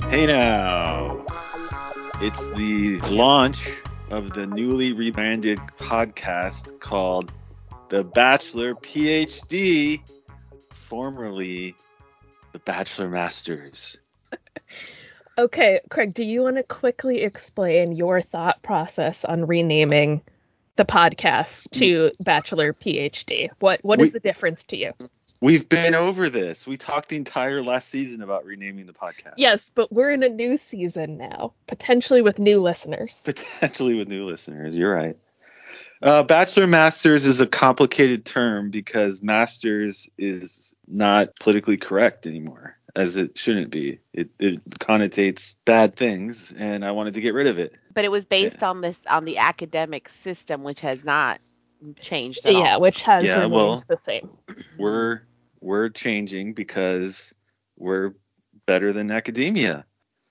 Hey now, it's the launch of the newly rebranded podcast called The Bachelor PhD, formerly The Bachelor Masters. Okay, Craig, do you want to quickly explain your thought process on renaming the podcast to Bachelor PhD? What is We, the difference to you? we've been over this. We talked the entire last season about renaming the podcast. Yes, but we're in a new season now, potentially with new listeners. Potentially with new listeners. You're right. Bachelor Masters is a complicated term because Masters is not politically correct anymore, as it shouldn't be. It connotates bad things, and I wanted to get rid of it. But it was based on the academic system, which has not changed at Yeah, all. which has Yeah, remained well, the same. we're changing because we're better than academia.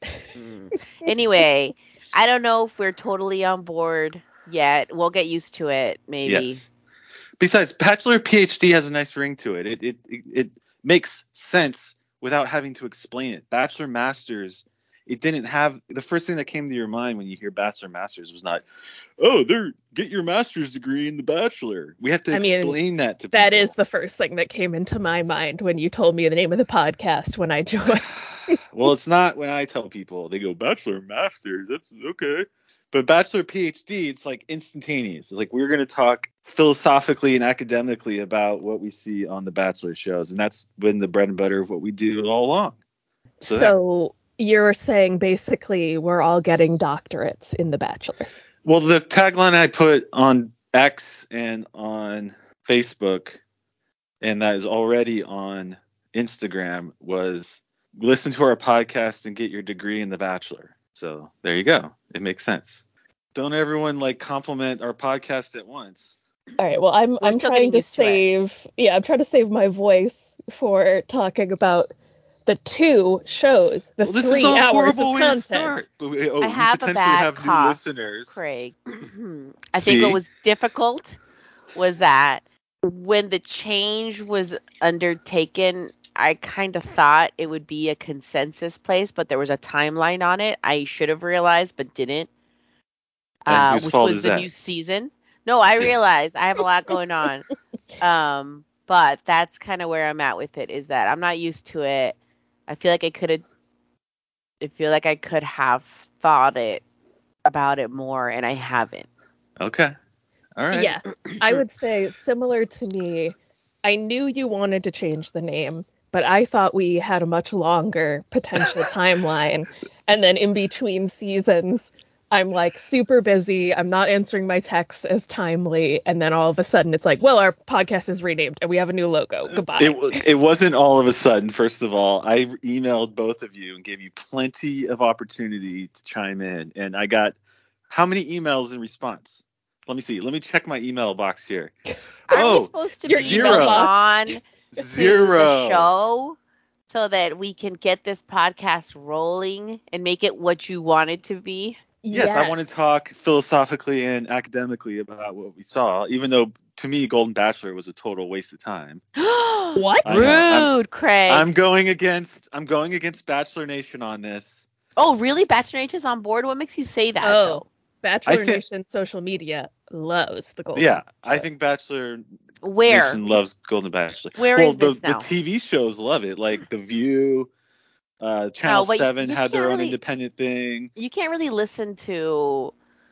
Anyway, I don't know if we're totally on board yet. We'll get used to it, maybe. Yes. Besides, Bachelor PhD has a nice ring to it. It makes sense without having to explain it. Bachelor Masters, it didn't have the first thing that came to your mind when you hear Bachelor Masters was not, oh, get your master's degree in the Bachelor. We have to explain that to people. That is the first thing that came into my mind when you told me the name of the podcast when I joined. Well, it's not when I tell people. They go, Bachelor Masters, that's okay. But Bachelor PhD, it's like instantaneous. It's like we're going to talk philosophically and academically about what we see on the Bachelor shows. And that's been the bread and butter of what we do all along. So you're saying basically we're all getting doctorates in The Bachelor. Well, the tagline I put on X and on Facebook, and that is already on Instagram, was listen to our podcast and get your degree in The Bachelor. So there you go. It makes sense. Don't everyone compliment our podcast at once. All right. Well, I'm trying to save. I'm trying to save my voice for talking about the two shows, the 3 hours of content. I have a bad cough, listeners. Craig. I think what was difficult was that when the change was undertaken, I kind of thought it would be a consensus place, but there was a timeline on it. I should have realized, but didn't. Which was the new season. No, I realized I have a lot going on. But that's kind of where I'm at with it, is that I'm not used to it. I feel like I could have thought about it more, and I haven't. Okay. All right. Yeah. I would say similar to me, I knew you wanted to change the name, but I thought we had a much longer potential timeline. And then in between seasons, I'm like super busy. I'm not answering my texts as timely. And then all of a sudden it's like, well, our podcast is renamed and we have a new logo. Goodbye. It wasn't all of a sudden. First of all, I emailed both of you and gave you plenty of opportunity to chime in. And I got how many emails in response? Let me see. Let me check my email box here. Are we supposed to be zero. On zero. The show so that we can get this podcast rolling and make it what you want it to be? Yes, I want to talk philosophically and academically about what we saw, even though to me Golden Bachelor was a total waste of time. What? Rude, Craig. I'm going against Bachelor Nation on this. Oh, really? Bachelor Nation's on board? What makes you say that, though? Bachelor Nation social media loves the Golden Bachelor. I think Bachelor Nation loves Golden Bachelor. Where is this now? The TV shows love it, like The View. Channel 7 had their own independent thing. You can't really listen to,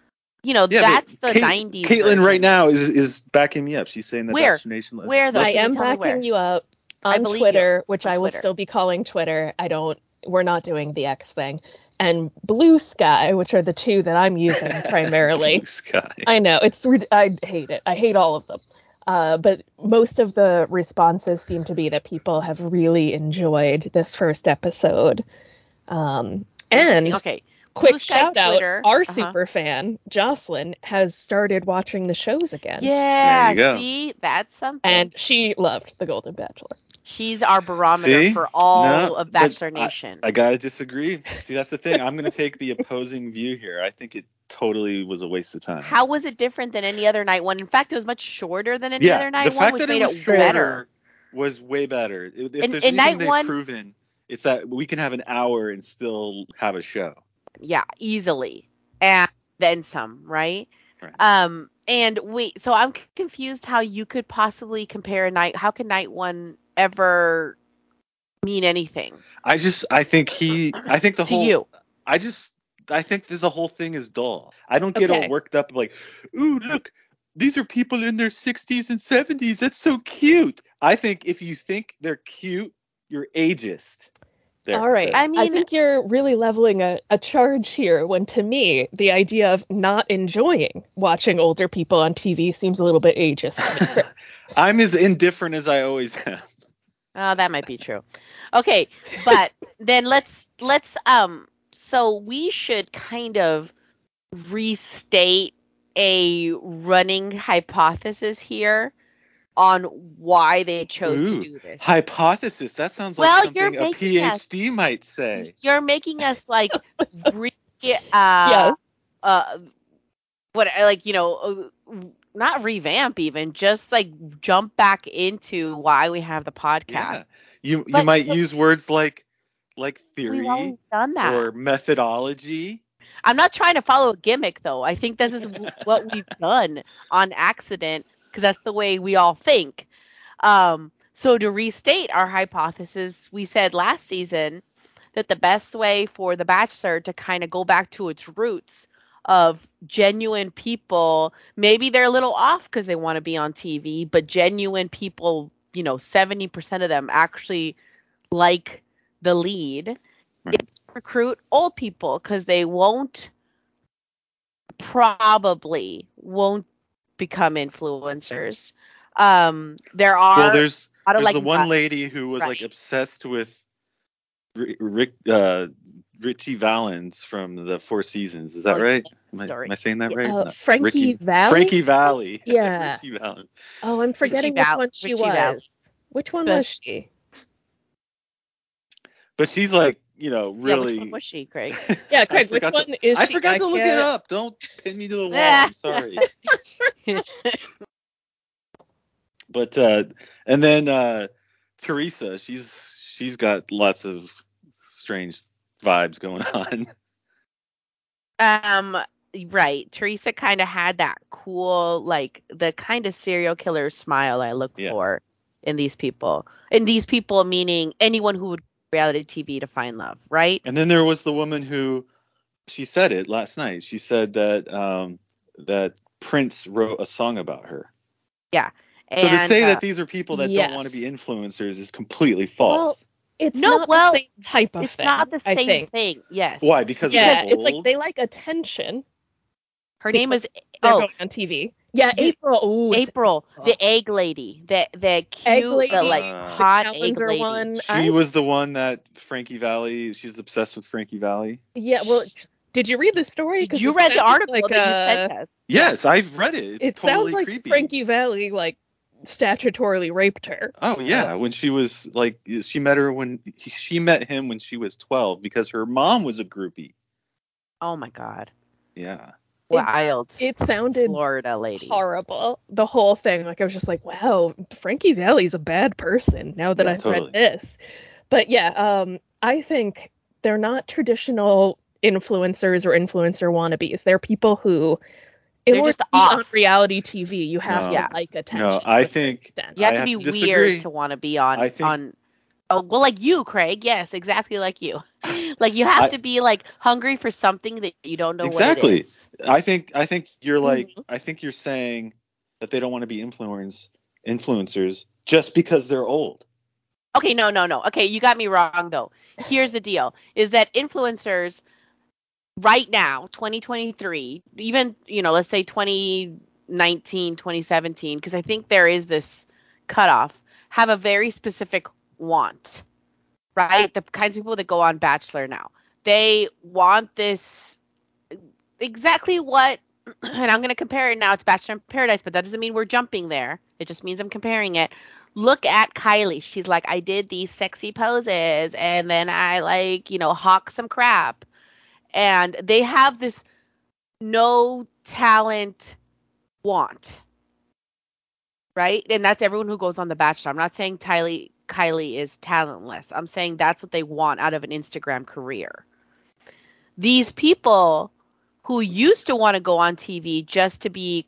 that's the 90s. Caitlin version. Right now is backing me up. She's saying that Where? Bachelor Nation loves Where, though? I am backing you up on Twitter, which I will still be calling Twitter. We're not doing the X thing. And Blue Sky, which are the two that I'm using primarily. Blue Sky. I know. I hate it. I hate all of them. But most of the responses seem to be that people have really enjoyed this first episode. And quick shout out, our super fan, Jocelyn, has started watching the shows again. Yeah, see? That's something. And she loved The Golden Bachelor. She's our barometer for all of Bachelor Nation. I gotta disagree. See, that's the thing. I'm going to take the opposing view here. I think it totally was a waste of time. How was it different than any other night one? In fact, it was much shorter than any other night one, which made it better. Was way better. If there's anything they've proven It's that we can have an hour and still have a show. Yeah, easily. And then some, right? Right. And wait, so I'm confused how you could possibly compare how can night one ever mean anything? I think the whole you. I think the whole thing is dull. I don't get all worked up like, ooh, look, these are people in their 60s and 70s. That's so cute. I think if you think they're cute, you're ageist. There, all right. I think you're really leveling a charge here when, to me, the idea of not enjoying watching older people on TV seems a little bit ageist. I'm as indifferent as I always have. Oh, that might be true. Okay, but then let's so we should kind of restate a running hypothesis here on why they chose to do this. Hypothesis. That sounds like something a PhD might say. You're making us like not revamp even, just like jump back into why we have the podcast. Yeah. You might use words like theory. We've always done that. Or methodology. I'm not trying to follow a gimmick though. I think this is what we've done on accident because that's the way we all think. So to restate our hypothesis, we said last season that the best way for The Bachelor to kind of go back to its roots of genuine people, maybe they're a little off because they want to be on TV, but genuine people, 70% of them actually like the lead. Right. Recruit old people because they probably won't become influencers. There are there's the one lady who was like obsessed with Richie Valens from the Four Seasons. Is that right? Am I saying that right? No. Frankie Valli? Frankie Valli. Yeah. Richie Valens. Oh, I'm forgetting which one she was. Which one was she? But she's like, really. Yeah, which one was she, Craig? Yeah, Craig, which one is she? I forgot to look it up. Don't pin me to the wall. I'm sorry. But and then Teresa, she's got lots of strange vibes going on. Right. Teresa kind of had that cool, like the kind of serial killer smile I look for in these people. In these people meaning anyone who would reality TV to find love, right? And then there was the woman who, she said it last night. She said that that Prince wrote a song about her. Yeah. So to say that these are people that don't want to be influencers is completely false. Well, it's not the same type of thing. It's not the same thing. Yes. Why? Because it's like they like attention. Her name is going on TV. Yeah, April. Ooh, April, the egg lady, the cute, egg lady, hot egg lady. One. She was the one that Frankie Valli. She's obsessed with Frankie Valli. Yeah. Well, did you read the story? Did you read the article that you sent us? Yes, I've read it. It's totally sounds like creepy. Frankie Valli statutorily raped her. Oh yeah, when she was she met her when she met him when she was 12 because her mom was a groupie. Oh my god. Yeah. Wild. It sounded Florida lady. Horrible. The whole thing. I was just like, wow, Frankie Valli's a bad person now that I've read this. But yeah, I think they're not traditional influencers or influencer wannabes. They're people who, in order to be on reality TV, you have to like attention. No, I think you have to be weird to want to be on. Oh, well, like you, Craig. Yes, exactly like you. Like you have to be hungry for something that you don't know what it is. I think you're I think you're saying that they don't want to be influencers just because they're old. Okay, no. Okay, you got me wrong though. Here's the deal: is that influencers right now, 2023, even let's say 2019, 2017, because I think there is this cutoff, have a very specific want. Right? The kinds of people that go on Bachelor now. They want this exactly what, and I'm going to compare it now to Bachelor in Paradise, but that doesn't mean we're jumping there. It just means I'm comparing it. Look at Kylie. She's like, I did these sexy poses and then I hawk some crap. And they have this no talent want. Right? And that's everyone who goes on The Bachelor. I'm not saying Kylie Kylie is talentless. I'm saying that's what they want out of an Instagram career. These people who used to want to go on TV just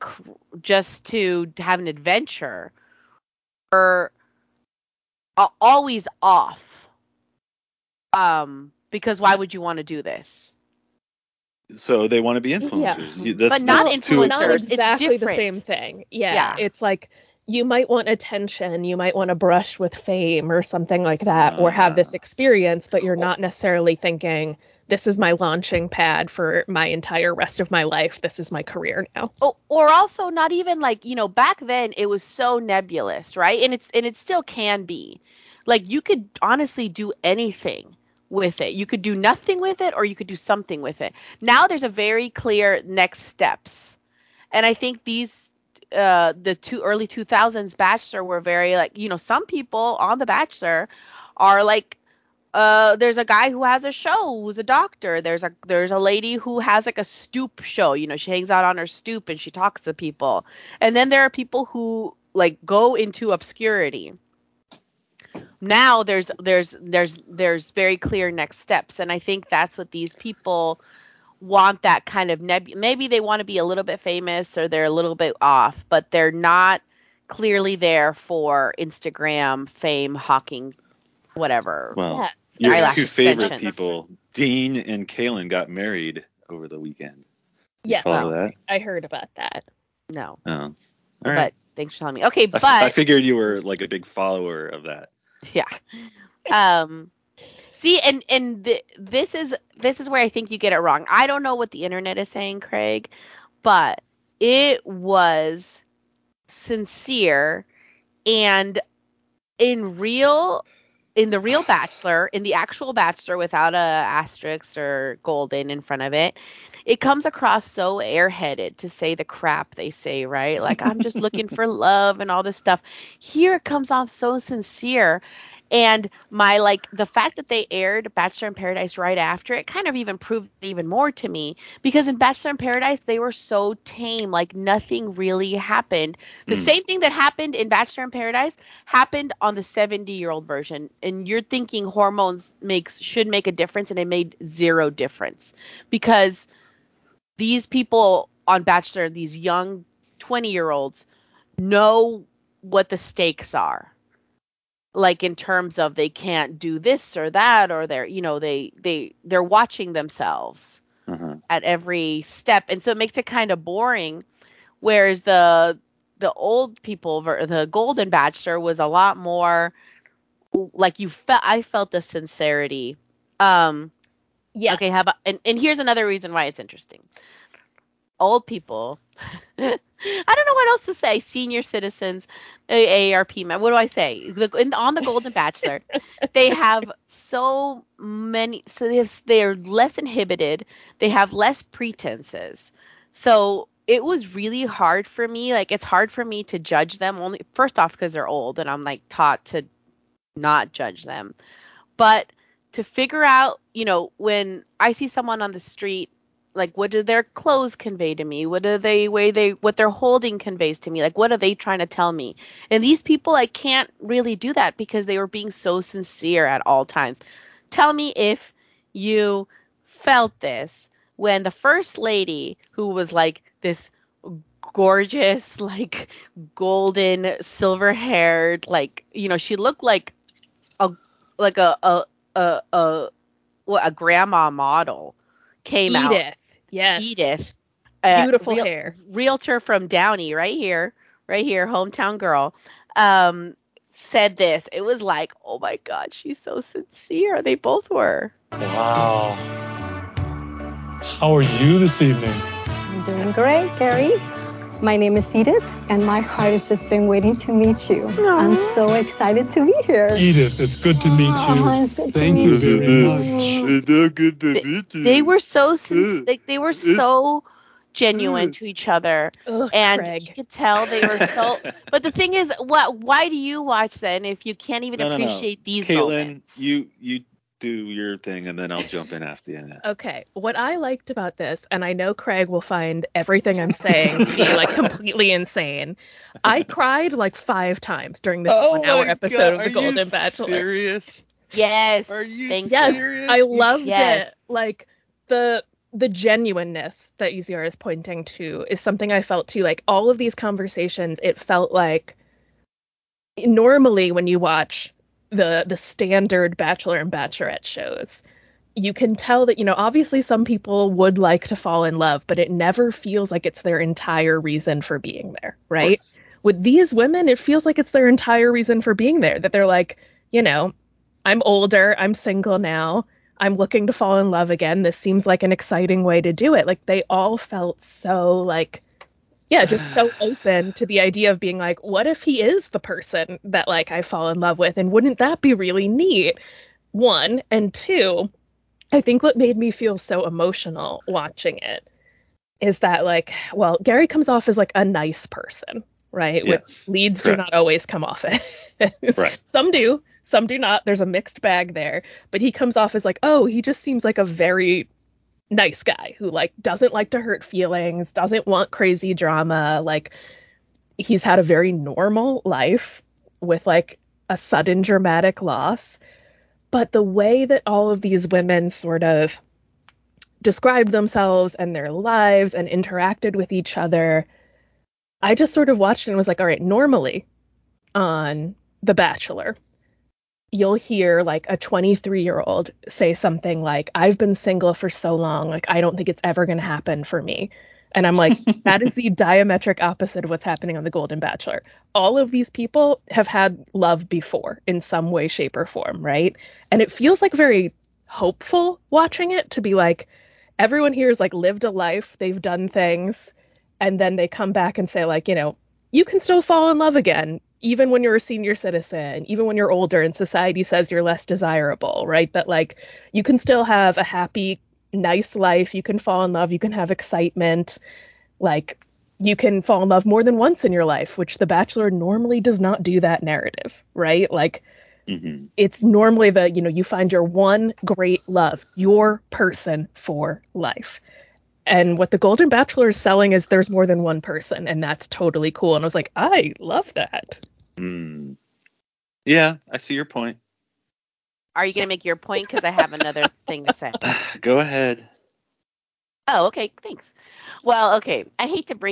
to have an adventure are always off. Because why would you want to do this? So they want to be influencers. Yeah. But not influencers. Not exactly it's the same thing. Yeah. It's like you might want attention, you might want to brush with fame or something like that, or have this experience, but you're not necessarily thinking, this is my launching pad for my entire rest of my life. This is my career now. Oh, or also not even like, back then it was so nebulous, right? And it still can be. Like you could honestly do anything with it. You could do nothing with it or you could do something with it. Now there's a very clear next steps. And I think these the early 2000s Bachelor were very like, some people on the Bachelor are like there's a guy who has a show who's a doctor. There's a lady who has like a stoop show. She hangs out on her stoop and she talks to people. And then there are people who like go into obscurity. Now there's very clear next steps, and I think that's what these people want, that kind of maybe they want to be a little bit famous or they're a little bit off, but they're not clearly there for Instagram fame, hawking, whatever. Well, your two favorite people, Dean and Caelynn, got married over the weekend. Yeah, follow that? I heard about that. No. Oh, all right. But thanks for telling me. Okay, but I figured you were like a big follower of that. Yeah. See, and this is where I think you get it wrong. I don't know what the internet is saying, Craig, but it was sincere, and in the real Bachelor, in the actual Bachelor without a asterisk or golden in front of it, it comes across so airheaded to say the crap they say, right? Like, I'm just looking for love and all this stuff. Here it comes off so sincere. And the fact that they aired Bachelor in Paradise right after it kind of even proved even more to me, because in Bachelor in Paradise, they were so tame, like nothing really happened. The same thing that happened in Bachelor in Paradise happened on the 70-year-old version. And you're thinking hormones should make a difference, and it made zero difference, because these people on Bachelor, these young 20-year-olds, know what the stakes are. Like in terms of they can't do this or that, or they're watching themselves at every step, and so it makes it kind of boring. Whereas the old people, the Golden Bachelor, was a lot more like I felt the sincerity. Yeah. Okay, how about and here's another reason why it's interesting. Old people, I don't know what else to say. Senior citizens, AARP, what do I say? On the Golden Bachelor, they have so many. So they're less inhibited. They have less pretenses. So it was really hard for me. Like, it's hard for me to judge them. Only first off because they're old, and I'm like taught to not judge them. But to figure out, when I see someone on the street, like, what do their clothes convey to me? What do what they're holding conveys to me? Like, what are they trying to tell me? And these people, I can't really do that because they were being so sincere at all times. Tell me if you felt this when the first lady, who was like this gorgeous, like golden, silver haired, like, she looked like a grandma model, came out. Yes. Edith. Beautiful hair. Realtor from Downey, right here, hometown girl, said this. It was like, oh my God, she's so sincere. They both were. Wow. How are you this evening? I'm doing great, Gary. My name is Edith, and my heart has just been waiting to meet you. Aww. I'm so excited to be here. Edith, it's good to meet you. Thank you very much. They were so they were so genuine to each other. Ugh, and Craig. You could tell they were so. But the thing is, why do you watch then if you can't even appreciate these Caelynn, moments? you do your thing, and then I'll jump in after you. Okay, what I liked about this, and I know Craig will find everything I'm saying to be like completely insane. I cried like 5 times during this 1-hour episode of The Golden Bachelor. Are you serious? Yes. Are you Yes, serious? I loved Yes. it. Like the genuineness that EZR is pointing to is something I felt too. Like all of these conversations, it felt like normally when you watch the standard Bachelor and Bachelorette shows, you can tell that, obviously some people would like to fall in love, but it never feels like it's their entire reason for being there, right? With these women, it feels like it's their entire reason for being there, that they're like, I'm older, I'm single now, I'm looking to fall in love again. This seems like an exciting way to do it. Like they all felt so like, yeah, just so open to the idea of being like, what if he is the person that like I fall in love with? And wouldn't that be really neat? 1, and 2, I think what made me feel so emotional watching it is that like, well, Gary comes off as like a nice person, right? Yes. Which leads do not always come off it. Right. Some do not. There's a mixed bag there, but he comes off as like, oh, he just seems like a very nice guy who like doesn't like to hurt feelings, doesn't want crazy drama. Like he's had a very normal life with like a sudden dramatic loss. But the way that all of these women sort of described themselves and their lives and interacted with each other, I just sort of watched and was like, all right, normally on The Bachelor, you'll hear like a 23-year-old say something like, I've been single for so long, like I don't think it's ever going to happen for me. And I'm like, that is the diametric opposite of what's happening on The Golden Bachelor. All of these people have had love before in some way, shape, or form, right? And it feels like very hopeful watching it to be like, everyone here has like lived a life, they've done things, and then they come back and say like, you can still fall in love again, even when you're a senior citizen, even when you're older and society says you're less desirable, right? That like you can still have a happy, nice life, you can fall in love, you can have excitement, like you can fall in love more than once in your life, which The Bachelor normally does not do that narrative, right? Like it's normally you find your one great love, your person for life. And what The Golden Bachelor is selling is there's more than one person, and that's totally cool. And I was like, I love that. Yeah, I see your point. Are you going to make your point? Because I have another thing to say. Go ahead. Oh, okay. Thanks. Well, okay. I hate to,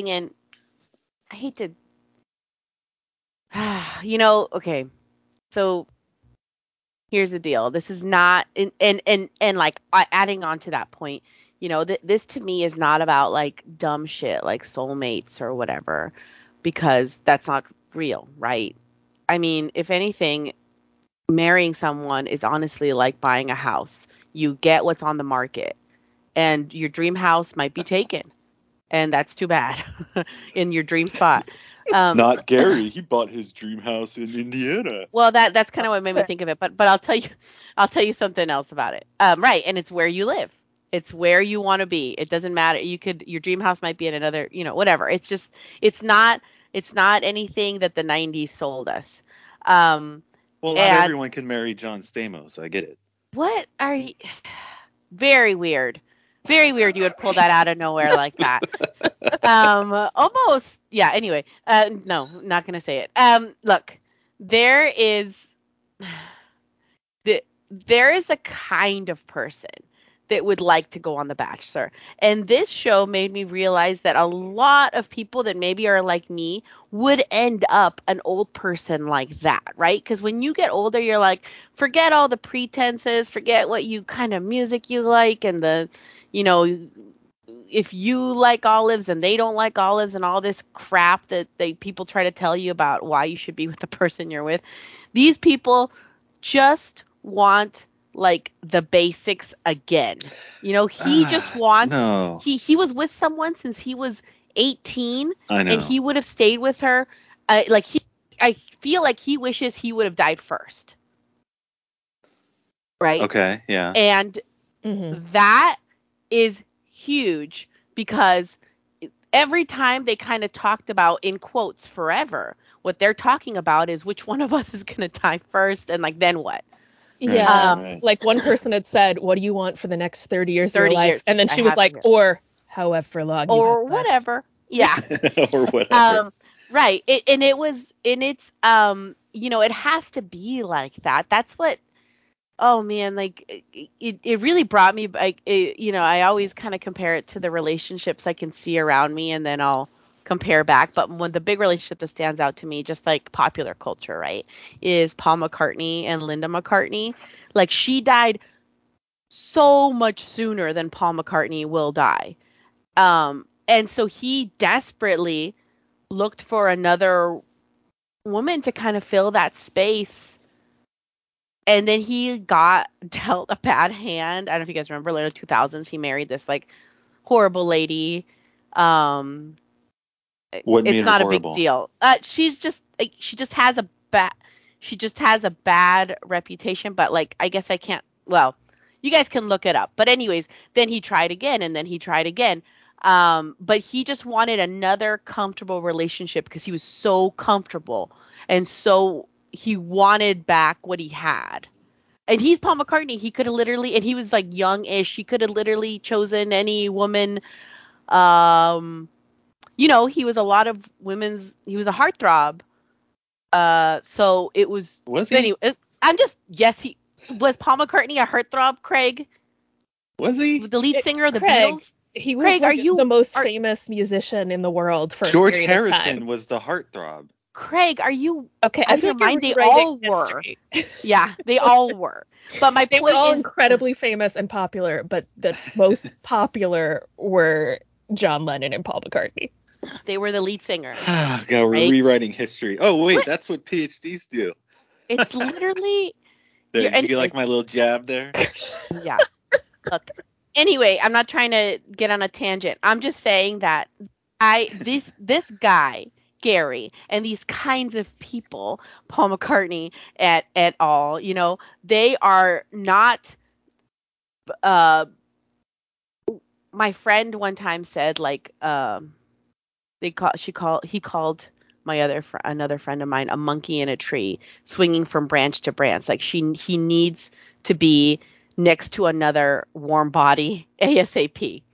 okay. So here's the deal. This is not, and like adding on to that point, this to me is not about like dumb shit like soulmates or whatever, because that's not real, right? I mean, if anything, marrying someone is honestly like buying a house. You get what's on the market, and your dream house might be taken, and that's too bad in your dream spot. Not Gary. He bought his dream house in Indiana. Well, that's kind of what made me think of it. But I'll tell you something else about it. Right, and it's where you live. It's where you want to be. It doesn't matter. Your dream house might be in another, whatever. It's not anything that the 90s sold us. Well, not everyone can marry John Stamos. I get it. What are you? Very weird. Very weird you would pull that out of nowhere like that. Almost. Yeah, anyway. No, not going to say it. Look, there is a kind of person that would like to go on The Bachelor. And this show made me realize that a lot of people that maybe are like me would end up an old person like that, right? Because when you get older, you're like, forget all the pretenses, forget what you kind of music you like, and if you like olives and they don't like olives and all this crap that people try to tell you about why you should be with the person you're with. These people just want like the basics again. He just wants he was with someone since he was 18, and he would have stayed with her. I feel like he wishes he would have died first. Right? Okay, yeah. And that is huge, because every time they kind of talked about, in quotes, forever, what they're talking about is which one of us is going to die first, and like then what? Yeah, Right. like one person had said, "What do you want for the next 30 years of your 30 life?" years. And then I she was have like, here. "Or however long you have Or left." whatever. Yeah. Or whatever. Right. It has to be like that. That's what, oh man, like it really brought me, like, I always kind of compare it to the relationships I can see around me, and then I'll compare back. But when the big relationship that stands out to me, just like popular culture, right, is Paul McCartney and Linda McCartney. Like, she died so much sooner than Paul McCartney will die. And so he desperately looked for another woman to kind of fill that space. And then he got dealt a bad hand. I don't know if you guys remember, later 2000s, he married this like horrible lady. What made It's her not horrible? a big deal. She's just like, she just has a bad reputation, but like, I guess I can't, well, you guys can look it up. But anyways, then he tried again, and then he tried again. But he just wanted another comfortable relationship because he was so comfortable, and so he wanted back what he had. And he's Paul McCartney. He could have literally, and he was like young-ish. He could have literally chosen any woman. He was a lot of women's. He was a heartthrob. So it was. Was he? Anyway, he was. Paul McCartney a heartthrob, Craig? Was he? The lead singer of the Craig, Beatles? he was Craig, like the most famous musician in the world for George a period Harrison of time. was the heartthrob. Craig, are you okay? I think they all were. Yeah, they all were. But my they point were all is, incredibly famous and popular, but the most popular were John Lennon and Paul McCartney. They were the lead singer. God, we're rewriting history. Oh wait, that's what PhDs do. It's literally. Did you get like my little jab there? Yeah. Look. Anyway, I'm not trying to get on a tangent. I'm just saying that this guy, Gary, and these kinds of people, Paul McCartney et al., they are not. My friend one time said, like, he called another friend of mine a monkey in a tree, swinging from branch to branch. Like, he needs to be next to another warm body ASAP.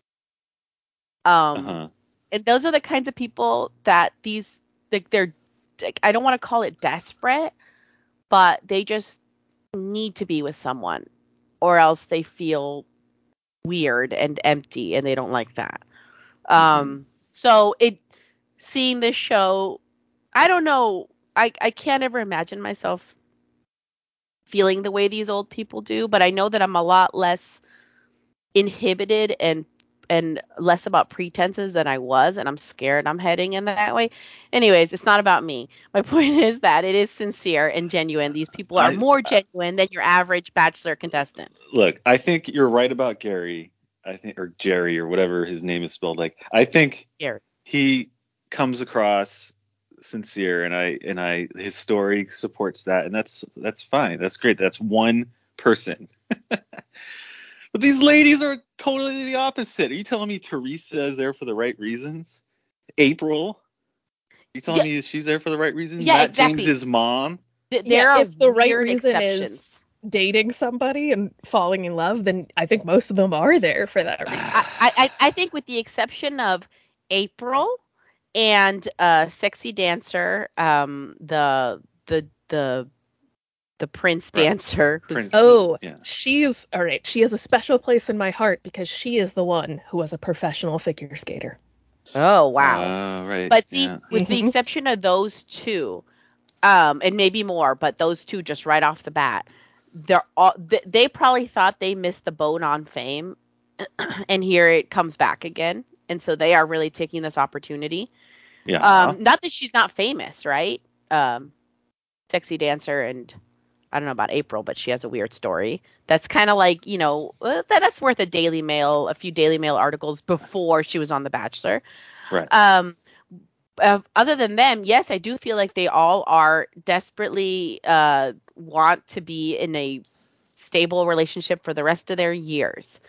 And those are the kinds of people that they're, I don't want to call it desperate, but they just need to be with someone, or else they feel weird and empty, and they don't like that. So seeing this show, I don't know, I can't ever imagine myself feeling the way these old people do, but I know that I'm a lot less inhibited and less about pretenses than I was, and I'm scared I'm heading in that way. Anyways, it's not about me. My point is that it is sincere and genuine. These people are more genuine than your average Bachelor contestant. Look, I think you're right about Gary. I think, or Jerry, or whatever his name is spelled. Like, I think Gary. He comes across sincere, and his story supports that, and that's fine. That's great. That's one person. But these ladies are totally the opposite. Are you telling me Teresa is there for the right reasons? April? Are you telling me she's there for the right reasons? Yeah, Matt exactly. James' mom? There are if the right reason exceptions. Is dating somebody and falling in love, then I think most of them are there for that reason. I think, with the exception of April and Sexy Dancer, the Prince dancer. Prince. She's all right. She has a special place in my heart because she is the one who was a professional figure skater. Oh, wow. Right. But see, with the exception of those two, and maybe more, but those two just right off the bat, they probably thought they missed the boat on fame, and here it comes back again. And so they are really taking this opportunity. Yeah. Not that she's not famous, right? Sexy Dancer, and I don't know about April, but she has a weird story. That's kind of like, that's worth a few Daily Mail articles before she was on The Bachelor. Right. Other than them, yes, I do feel like they all are desperately want to be in a stable relationship for the rest of their years.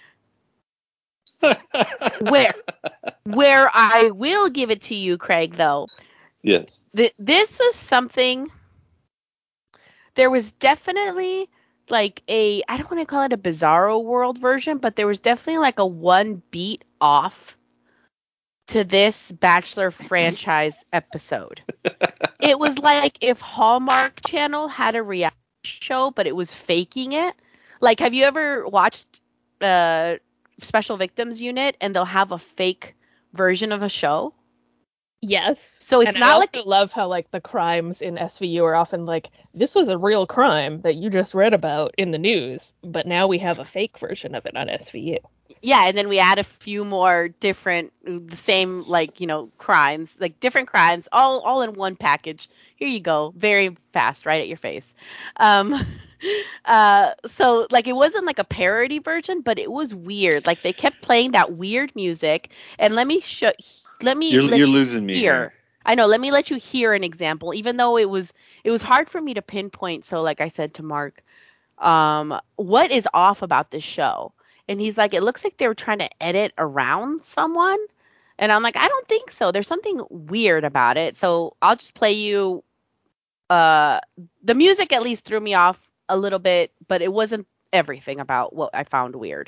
Where I will give it to you, Craig, though. Yes. This was something there was definitely like I don't want to call it a Bizarro World version, but there was definitely like a one beat off to this Bachelor franchise episode. It was like if Hallmark Channel had a reality show, but it was faking it. Like, have you ever watched Special Victims Unit and they'll have a fake version of a show? Yes. So it's not like I love how like the crimes in SVU are often like, this was a real crime that you just read about in the news, but now we have a fake version of it on SVU. Yeah, and then we add a few more different, the same crimes, like different crimes, all in one package. Here you go, very fast, right at your face. So like it wasn't like a parody version, but it was weird. Like they kept playing that weird music, and You're losing me here. I know. Let me let you hear an example, even though it was hard for me to pinpoint. So like I said to Mark, what is off about this show? And he's like, it looks like they were trying to edit around someone. And I'm like, I don't think so. There's something weird about it. So I'll just play you. The music at least threw me off a little bit, but it wasn't everything about what I found weird.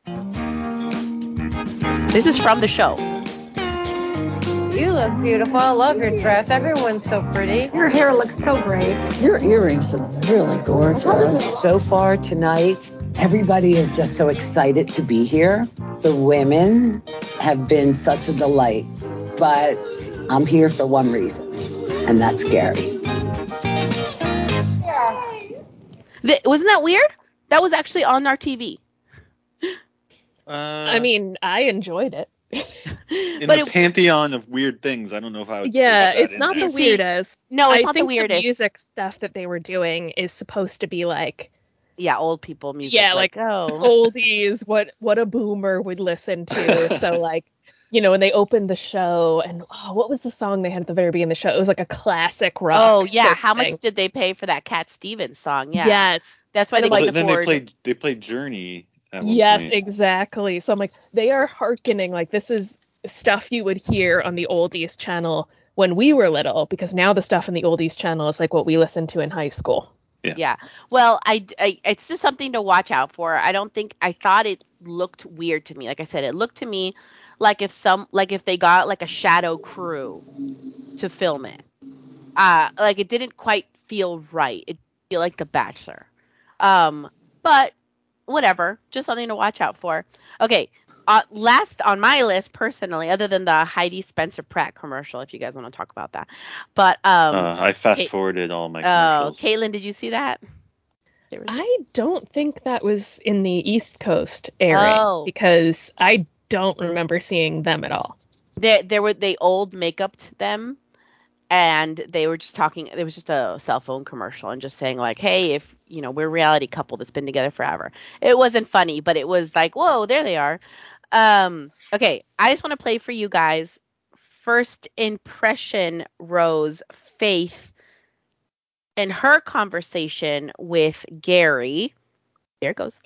This is from the show. You look beautiful. I love your dress. Everyone's so pretty. Your hair looks so great. Your earrings are really gorgeous. So far tonight, everybody is just so excited to be here. The women have been such a delight. But I'm here for one reason, and that's Gary. Wasn't that weird? That was actually on our TV. I mean, I enjoyed it. In the pantheon of weird things, I don't know if I would. Yeah, it's not the weirdest. No, it's not the weirdest. The music stuff that they were doing is supposed to be like, old people music. Yeah, like oldies. What a boomer would listen to. So like, when they opened the show, and what was the song they had at the very beginning of the show? It was like a classic rock. Oh yeah, how much did they pay for that Cat Stevens song? Yeah. Yes, that's why they played Journey. Yes, exactly. So I'm like, they are hearkening, like this is stuff you would hear on the oldies channel when we were little, because now the stuff in the oldies channel is like what we listened to in high school. Yeah. Well, I it's just something to watch out for. I thought it looked weird to me. Like I said, it looked to me like if they got like a shadow crew to film it. Like it didn't quite feel right. It feel like The Bachelor. But whatever, just something to watch out for. Okay, last on my list personally, other than the Heidi Spencer Pratt commercial, if you guys want to talk about that. But I fast forwarded all my commercials. Caitlin, did you see that? I don't think that was in the East Coast area because I don't remember seeing them at all. They old makeup-ed them. And they were just talking, it was just a cell phone commercial and just saying like, hey, if, we're a reality couple that's been together forever. It wasn't funny, but it was like, whoa, there they are. Okay, I just want to play for you guys. First impression Rose, Faith, and her conversation with Gary. Here it goes.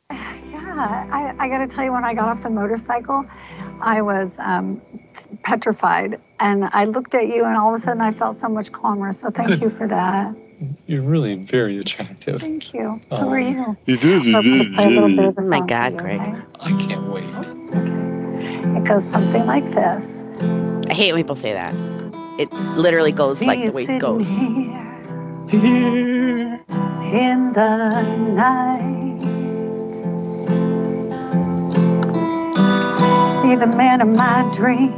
Yeah, I got to tell you, when I got off the motorcycle, I was petrified. And I looked at you, and all of a sudden I felt so much calmer. So thank you for that. You're really very attractive. Thank you. So are you. You do. Play a little bit of the Oh my song God, you, Greg. okay? I can't wait. Okay. It goes something like this. I hate when people say that. It literally goes like the way it goes. Here in the night, be the man of my dreams,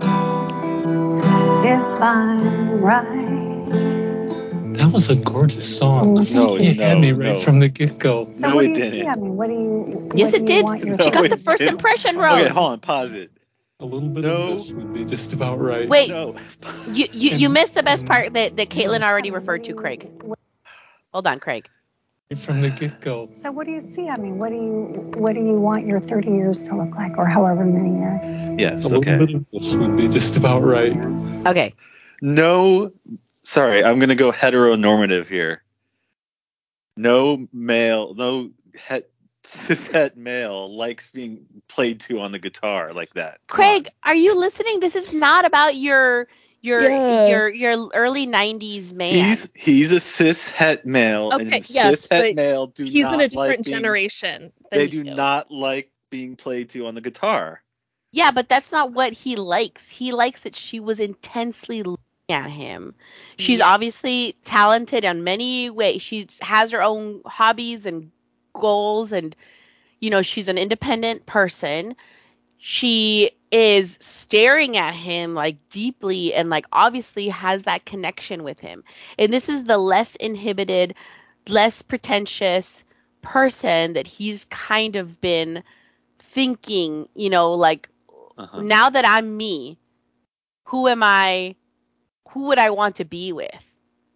if I'm right. That was a gorgeous song. You had me right from the get-go. So what do you see? I mean, what do you? Yes, it did. She got the first didn't. impression, Rose. Okay, hold on, pause it. A little bit of this would be just about right. Wait, no. you missed the best part that Caitlin already referred to, Craig. Hold on, Craig. From the get-go. So what do you see? I mean, what do you want your 30 years to look like, or however many years? Yes, a little bit of this would be just about right. Okay. No, sorry, I'm going to go heteronormative here. No male, cishet male likes being played to on the guitar like that. Craig, are you listening? This is not about your your early 90s man. He's a cis-het male, okay, and cis-het male do he's not in a different like being, generation. They do not like being played to on the guitar. Yeah, but that's not what he likes. He likes that she was intensely looking at him. She's obviously talented in many ways. She has her own hobbies and goals, and she's an independent person. She is staring at him like deeply and like obviously has that connection with him. And this is the less inhibited, less pretentious person that he's kind of been thinking, like, now that I'm me, who am I? Who would I want to be with?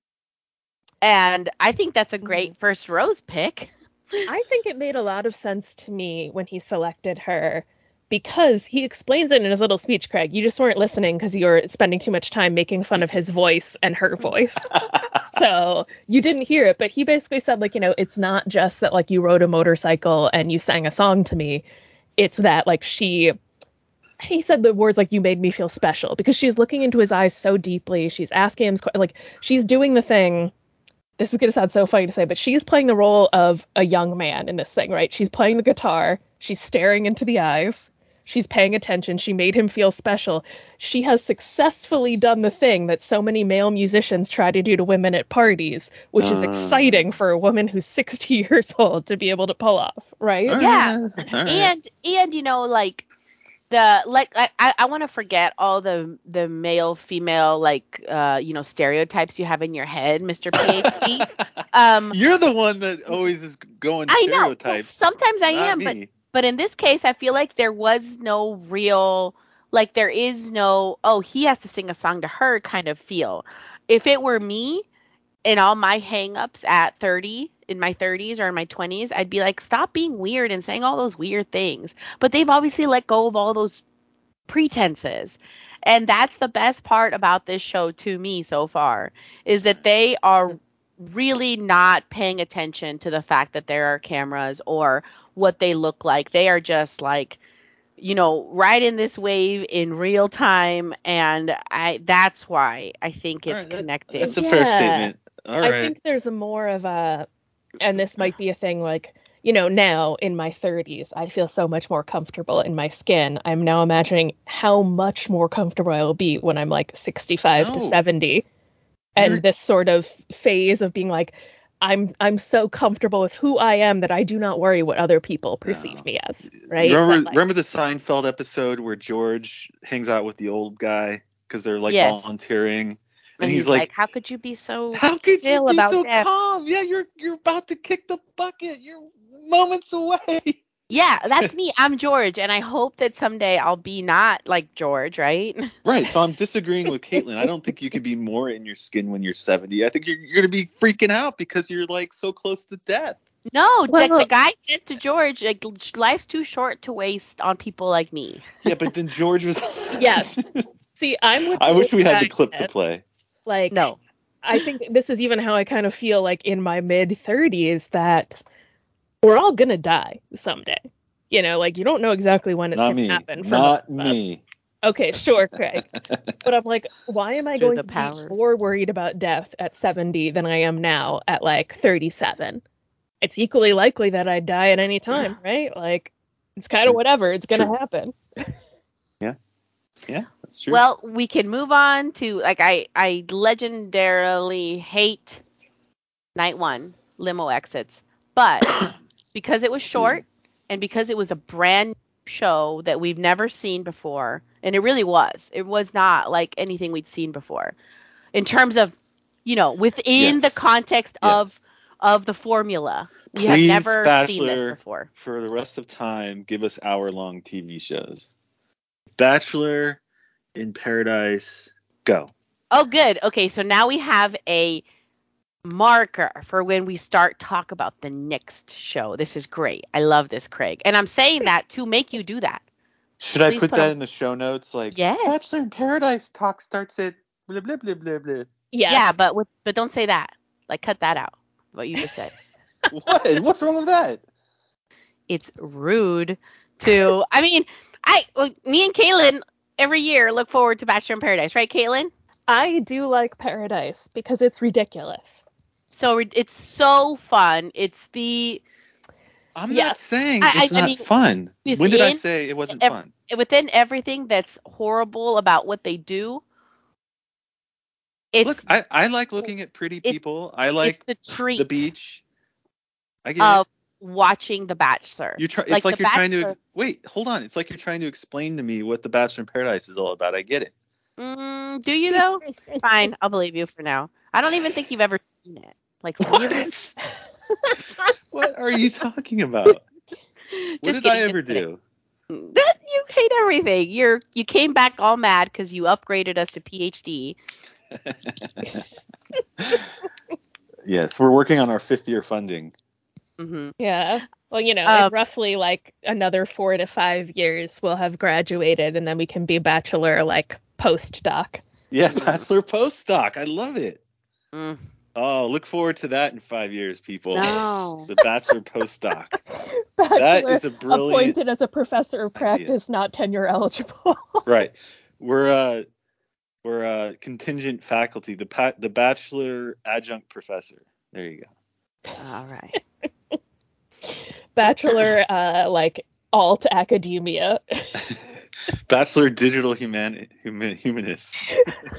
And I think that's a great first Rose pick. I think it made a lot of sense to me when he selected her, because he explains it in his little speech, Craig. You just weren't listening because you were spending too much time making fun of his voice and her voice. So you didn't hear it, but he basically said, like, it's not just that, like, you rode a motorcycle and you sang a song to me. It's that, like, he said the words, like, you made me feel special, because she's looking into his eyes so deeply. She's asking him, like, she's doing the thing. This is going to sound so funny to say, but she's playing the role of a young man in this thing, right? She's playing the guitar. She's staring into the eyes. She's paying attention. She made him feel special. She has successfully done the thing that so many male musicians try to do to women at parties, which is exciting for a woman who's 60 years old to be able to pull off, right? Yeah. And like, I want to forget all the male female stereotypes you have in your head, Mr. PhD. You're the one that always is going stereotypes. I know. Sometimes I am, me. but in this case, I feel like there was no real, like, there is no, oh, he has to sing a song to her kind of feel. If it were me and all my hang-ups at 30, in my 30s or in my 20s, I'd be like, stop being weird and saying all those weird things. But they've obviously let go of all those pretenses. And that's the best part about this show to me so far, is that they are really not paying attention to the fact that there are cameras or what they look like. They are just like, riding this wave in real time. And that's why I think it's connecting. That's a fair statement. All right. I think there's more of a, and this might be a thing, like, now in my 30s, I feel so much more comfortable in my skin. I'm now imagining how much more comfortable I will be when I'm like 65 to 70. And this sort of phase of being like, I'm so comfortable with who I am that I do not worry what other people perceive me as, right? Remember the Seinfeld episode where George hangs out with the old guy because they're like volunteering? And he's like, how could you be so death? Calm? Yeah, you're about to kick the bucket. You're moments away. Yeah, that's me. I'm George, and I hope that someday I'll be not like George, right? Right. So I'm disagreeing with Caitlin. I don't think you could be more in your skin when you're 70. I think you're going to be freaking out because you're like so close to death. No, the guy says to George, like, life's too short to waste on people like me. Yeah, but then George was... Yes. See, I'm with I wish we had the clip to play. Like, no. I think this is even how I kind of feel like in my mid-30s, that we're all going to die someday. Like, you don't know exactly when it's going to happen. Not me. Okay, sure, Craig. But I'm like, why am I going to be more worried about death at 70 than I am now at like 37? It's equally likely that I'd die at any time, right? Like, it's kind of whatever. It's going to happen. Yeah, that's true. Well, we can move on to, like, I legendarily hate night 1 limo exits, but because it was short and because it was a brand new show that we've never seen before, and it really was. It was not like anything we'd seen before in terms of, within the context of the formula. We have never seen this before. For the rest of time, give us hour-long TV shows. Bachelor in Paradise, go. Oh, good. Okay, so now we have a marker for when we start talk about the next show. This is great. I love this, Craig. And I'm saying that to make you do that. Should I put that in the show notes? Like, yes. Bachelor in Paradise talk starts at blah, blah, blah, blah, blah. Yeah, but don't say that. Like, cut that out, what you just said. What? What's wrong with that? It's rude to... I mean, me and Kaylin every year look forward to Bachelor in Paradise, right, Kaylin? I do like Paradise because it's ridiculous. So it's so fun. It's the... I'm not saying it's not fun. When did I say it wasn't fun? Within everything that's horrible about what they do, look, I like looking at pretty people. I like the treat the beach. I get it. Watching The Bachelor. It's like you're trying to wait. Hold on. It's like you're trying to explain to me what The Bachelor in Paradise is all about. I get it. Do you though? Fine, I'll believe you for now. I don't even think you've ever seen it. Like, really? What are you talking about? What did I ever do? You hate everything. You came back all mad because you upgraded us to PhD. Yes, we're working on our 5th year funding. Mm-hmm. Yeah. Well, in roughly like another 4 to 5 years, we'll have graduated, and then we can be Bachelor like postdoc. Yeah, Bachelor postdoc. I love it. Oh, look forward to that in 5 years, people. No. The Bachelor postdoc. Bachelor that is a brilliant appointed as a professor of practice, idea. Not tenure eligible. Right. We're contingent faculty. The Bachelor adjunct professor. There you go. All right. Bachelor like alt academia. Bachelor digital humanists.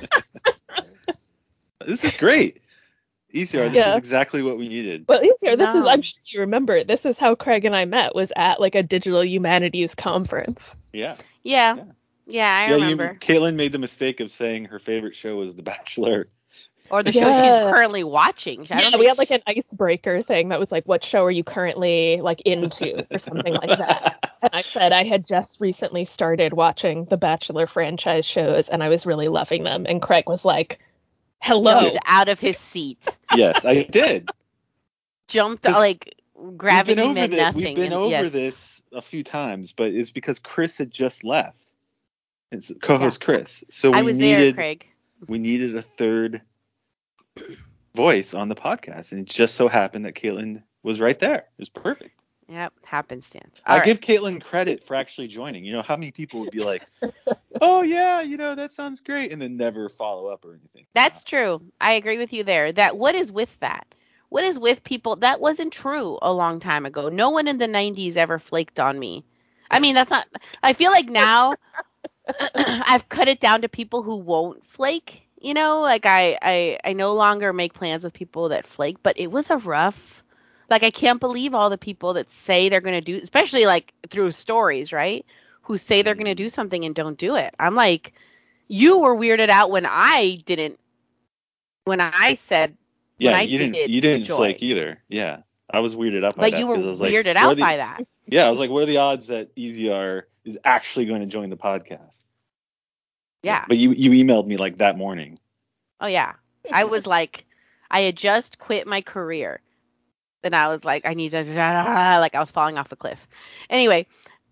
This is great. ECR, this is exactly what we needed. Well, ECR, this is, I'm sure you remember, this is how Craig and I met, was at like a digital humanities conference. Yeah. Yeah, I remember. Caitlin made the mistake of saying her favorite show was The Bachelor. Or the show she's currently watching. We had like an icebreaker thing that was like, what show are you currently like into or something like that. And I said I had just recently started watching the Bachelor franchise shows and I was really loving them. And Craig was like, hello. Jumped out of his seat. Yes, I did. Jumped like gravity meant nothing. We've been over this a few times, but it's because Chris had just left. It's co-host Chris. So I was there, Craig. We needed a third voice on the podcast, and it just so happened that Caitlin was right there. It was perfect. Yep, happenstance. I give Caitlin credit for actually joining. You know how many people would be like, "Oh yeah, that sounds great," and then never follow up or anything. That's true. I agree with you there. That what is with that? What is with people? That wasn't true a long time ago. No one in the 90s ever flaked on me. I mean, that's not. I feel like now I've cut it down to people who won't flake. Like I no longer make plans with people that flake, but it was a rough, like I can't believe all the people that say they're going to do, especially like through stories, right? Who say they're going to do something and don't do it. I'm like, you were weirded out when I said, yeah, you didn't flake either. Yeah. I was weirded up by that. But you were weirded out by that. Yeah. I was like, what are the odds that EZR is actually going to join the podcast? Yeah. But you emailed me like that morning. Oh, yeah. I was like, I had just quit my career. And I was like, I need to, like I was falling off a cliff. Anyway.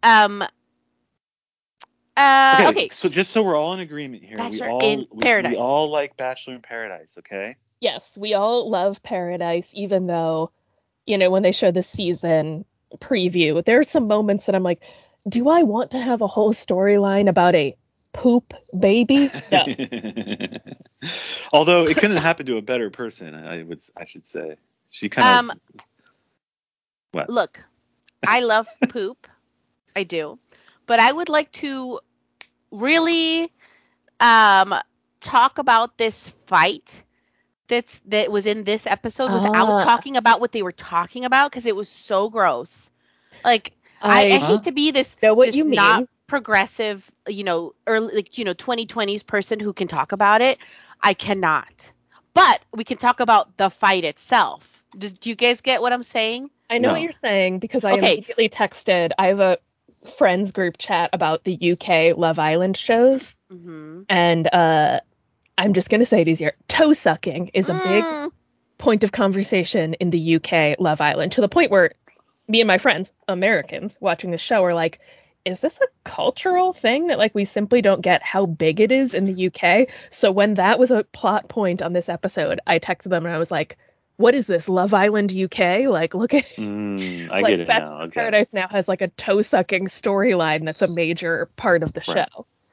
Okay. So just so we're all in agreement here. We all like Bachelor in Paradise, okay? Yes, we all love Paradise, even though, when they show the season preview, there are some moments that I'm like, do I want to have a whole storyline about a poop baby? No. Although it couldn't happen to a better person, I should say. She kind of what? Look, I love poop. I do. But I would like to really talk about this fight that was in this episode without talking about what they were talking about, because it was so gross. Like I hate to be this not progressive, early 2020s person who can talk about it. I cannot. But we can talk about the fight itself. Do you guys get what I'm saying? I know what you're saying, because I immediately texted. I have a friends group chat about the UK Love Island shows. Mm-hmm. And I'm just going to say it easier. Toe sucking is a big point of conversation in the UK Love Island, to the point where me and my friends, Americans, watching the show are like, is this a cultural thing that like we simply don't get how big it is in the UK? So when that was a plot point on this episode, I texted them and I was like, what is this, Love Island UK? Like, look at I get it now. Okay. Paradise now has like a toe-sucking storyline that's a major part of the show.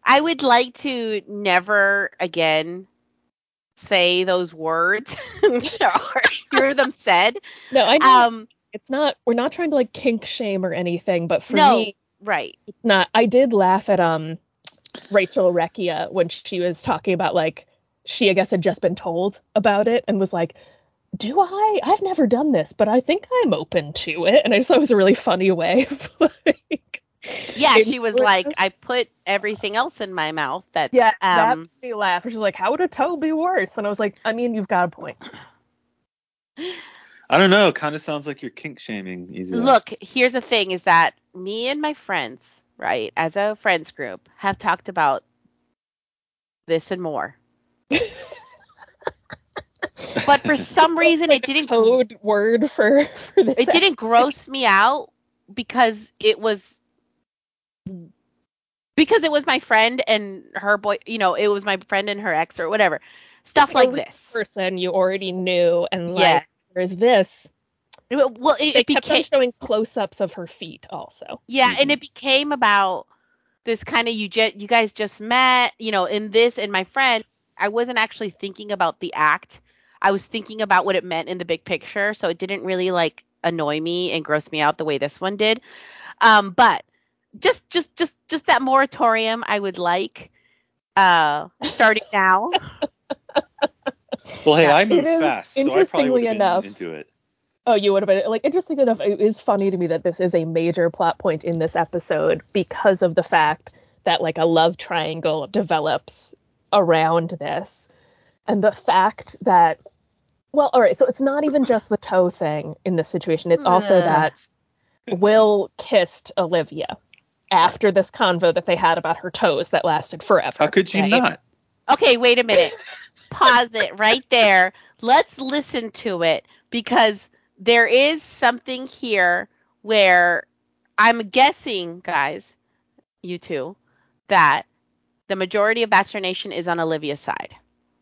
I would like to never again say those words or hear them said. No, I know. It's not. We're not trying to like kink shame or anything, but for me, right. It's not. I did laugh at Rachel Recchia when she was talking about like she I guess had just been told about it and was like, "Do I? I've never done this, but I think I'm open to it." And I just thought it was a really funny way of like. Yeah, she was like, I put everything else in my mouth. That made me laugh. She's like, "How would a toe be worse?" And I was like, "I mean, you've got a point." I don't know. Kind of sounds like you're kink shaming. Look, here's the thing: is that me and my friends, right, as a friends group, have talked about this and more. But for some reason, like it didn't code word for this. It didn't gross me out because it was my friend and her boy. You know, it was my friend and her ex or whatever. Stuff like this. Person you already knew, and like there's this. Well, it kept on showing close-ups of her feet also. Yeah, and it became about this kind of you guys just met, you know, in this, and my friend, I wasn't actually thinking about the act. I was thinking about what it meant in the big picture, so it didn't really like annoy me and gross me out the way this one did. But just that moratorium I would like starting now. Well, hey, I move fast, so I probably would have been into it. Oh, you would have been like interesting enough. It is funny to me that this is a major plot point in this episode because of the fact that like a love triangle develops around this, and the fact that, well, all right, so it's not even just the toe thing in this situation. It's also that Will kissed Olivia after this convo that they had about her toes that lasted forever. How could you not? Okay, wait a minute. Pause it right there. Let's listen to it because there is something here where I'm guessing, guys, you two, that the majority of Bachelor Nation is on Olivia's side.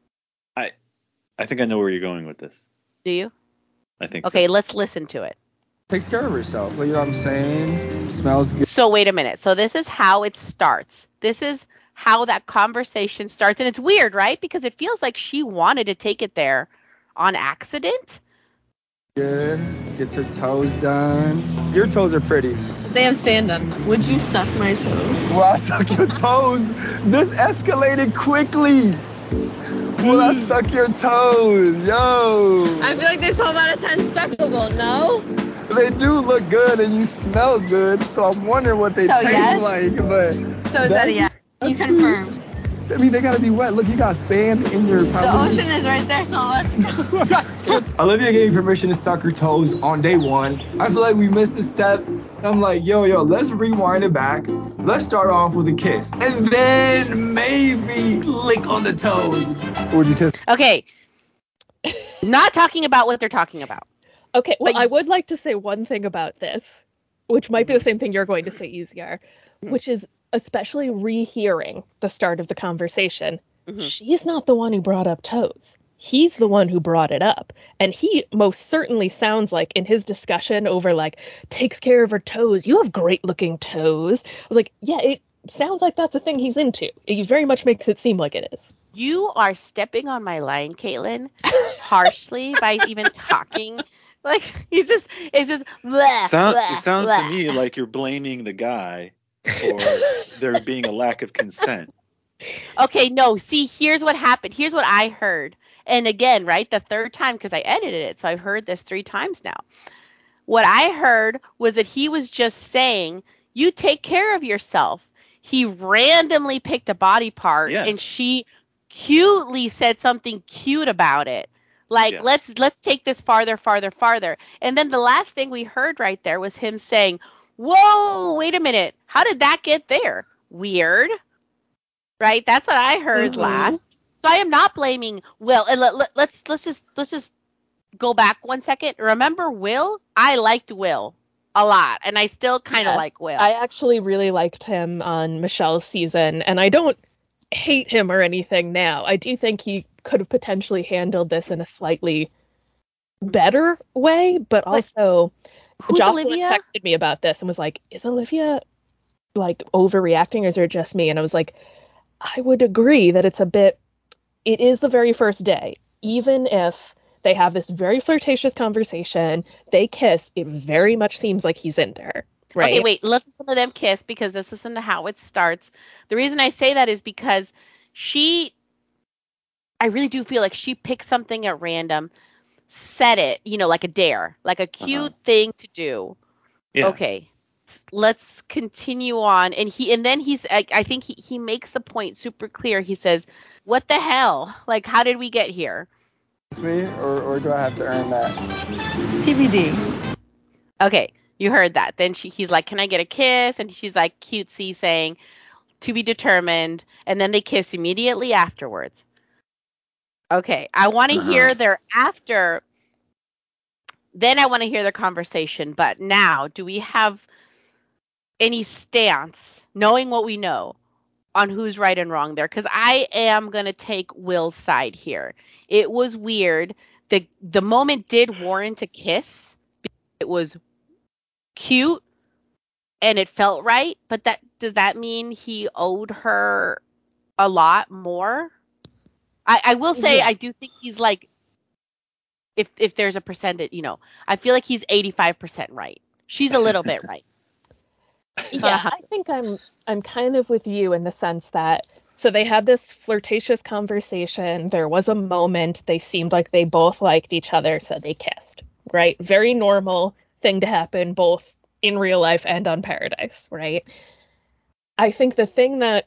I think I know where you're going with this. Do you? I think so. Okay, let's listen to it. Takes care of herself. You know what I'm saying? Smells good. So wait a minute. So this is how it starts. This is how that conversation starts. And it's weird, right? Because it feels like she wanted to take it there on accident. Good. Gets her toes done. Your toes are pretty. They have sand on them. Would you suck my toes? Will I suck your toes? This escalated quickly. Will I suck your toes? Yo. I feel like they're 12 out of 10 suckable, no? They do look good and you smell good, so I'm wondering what they taste like. But so is that a yes? You confirm. I mean, they gotta be wet. Look, you got sand in your The ocean is right there, so let's go. Olivia gave me permission to suck her toes on day one. I feel like we missed a step. I'm like, yo, let's rewind it back. Let's start off with a kiss. And then maybe lick on the toes. Would you kiss? Okay. Not talking about what they're talking about. Okay, well, I would like to say one thing about this, which might be the same thing you're going to say, Easier, which is especially rehearing the start of the conversation. She's not the one who brought up toes. He's the one who brought it up. And he most certainly sounds like in his discussion over like, takes care of her toes. You have great looking toes. I was like, yeah, it sounds like that's a thing he's into. It very much makes it seem like it is. You are stepping on my line, Caitlin, harshly by even talking. Like, it's just bleh, it sounds to me like you're blaming the guy for there being a lack of consent. Okay, no, see, here's what happened. Here's what I heard. And again, right, the third time, because I edited it, so I've heard this 3 times now. What I heard was that he was just saying, you take care of yourself. He randomly picked a body part, and she cutely said something cute about it. Like, let's take this farther. And then the last thing we heard right there was him saying, whoa, wait a minute. How did that get there? Weird. Right? That's what I heard last. So I am not blaming Will. And let's just go back 1 second. Remember Will? I liked Will a lot, and I still kind of like Will. I actually really liked him on Michelle's season, and I don't hate him or anything now. I do think he could have potentially handled this in a slightly better way, but also Jocelyn texted me about this and was like, is Olivia like overreacting or is it just me? And I was like, I would agree that it is the very first day. Even if they have this very flirtatious conversation, they kiss, it very much seems like he's into her, right? Okay, wait, let's listen to them kiss because let's listen to how it starts. The reason I say that is because I really do feel like she picked something at random, said it, like a dare, like a cute thing to do. Yeah. Okay, let's continue on. And then I think he makes the point super clear. He says, what the hell? Like, how did we get here? Me, or do I have to earn that? TBD. Okay, you heard that. Then he's like, can I get a kiss? And she's like, cutesy, saying, to be determined. And then they kiss immediately afterwards. Okay, I want to hear their after. Then I want to hear their conversation. But now, do we have any stance, knowing what we know, on who's right and wrong there? Because I am going to take Will's side here. It was weird. The moment did warrant a kiss. It was cute and it felt right. But does that mean he owed her a lot more? I will say, I do think he's like, if there's a percentage, I feel like he's 85% right. She's a little bit right. Yeah, I think I'm kind of with you in the sense that, so they had this flirtatious conversation. There was a moment. They seemed like they both liked each other, so they kissed, right? Very normal thing to happen, both in real life and on Paradise, right? I think the thing that,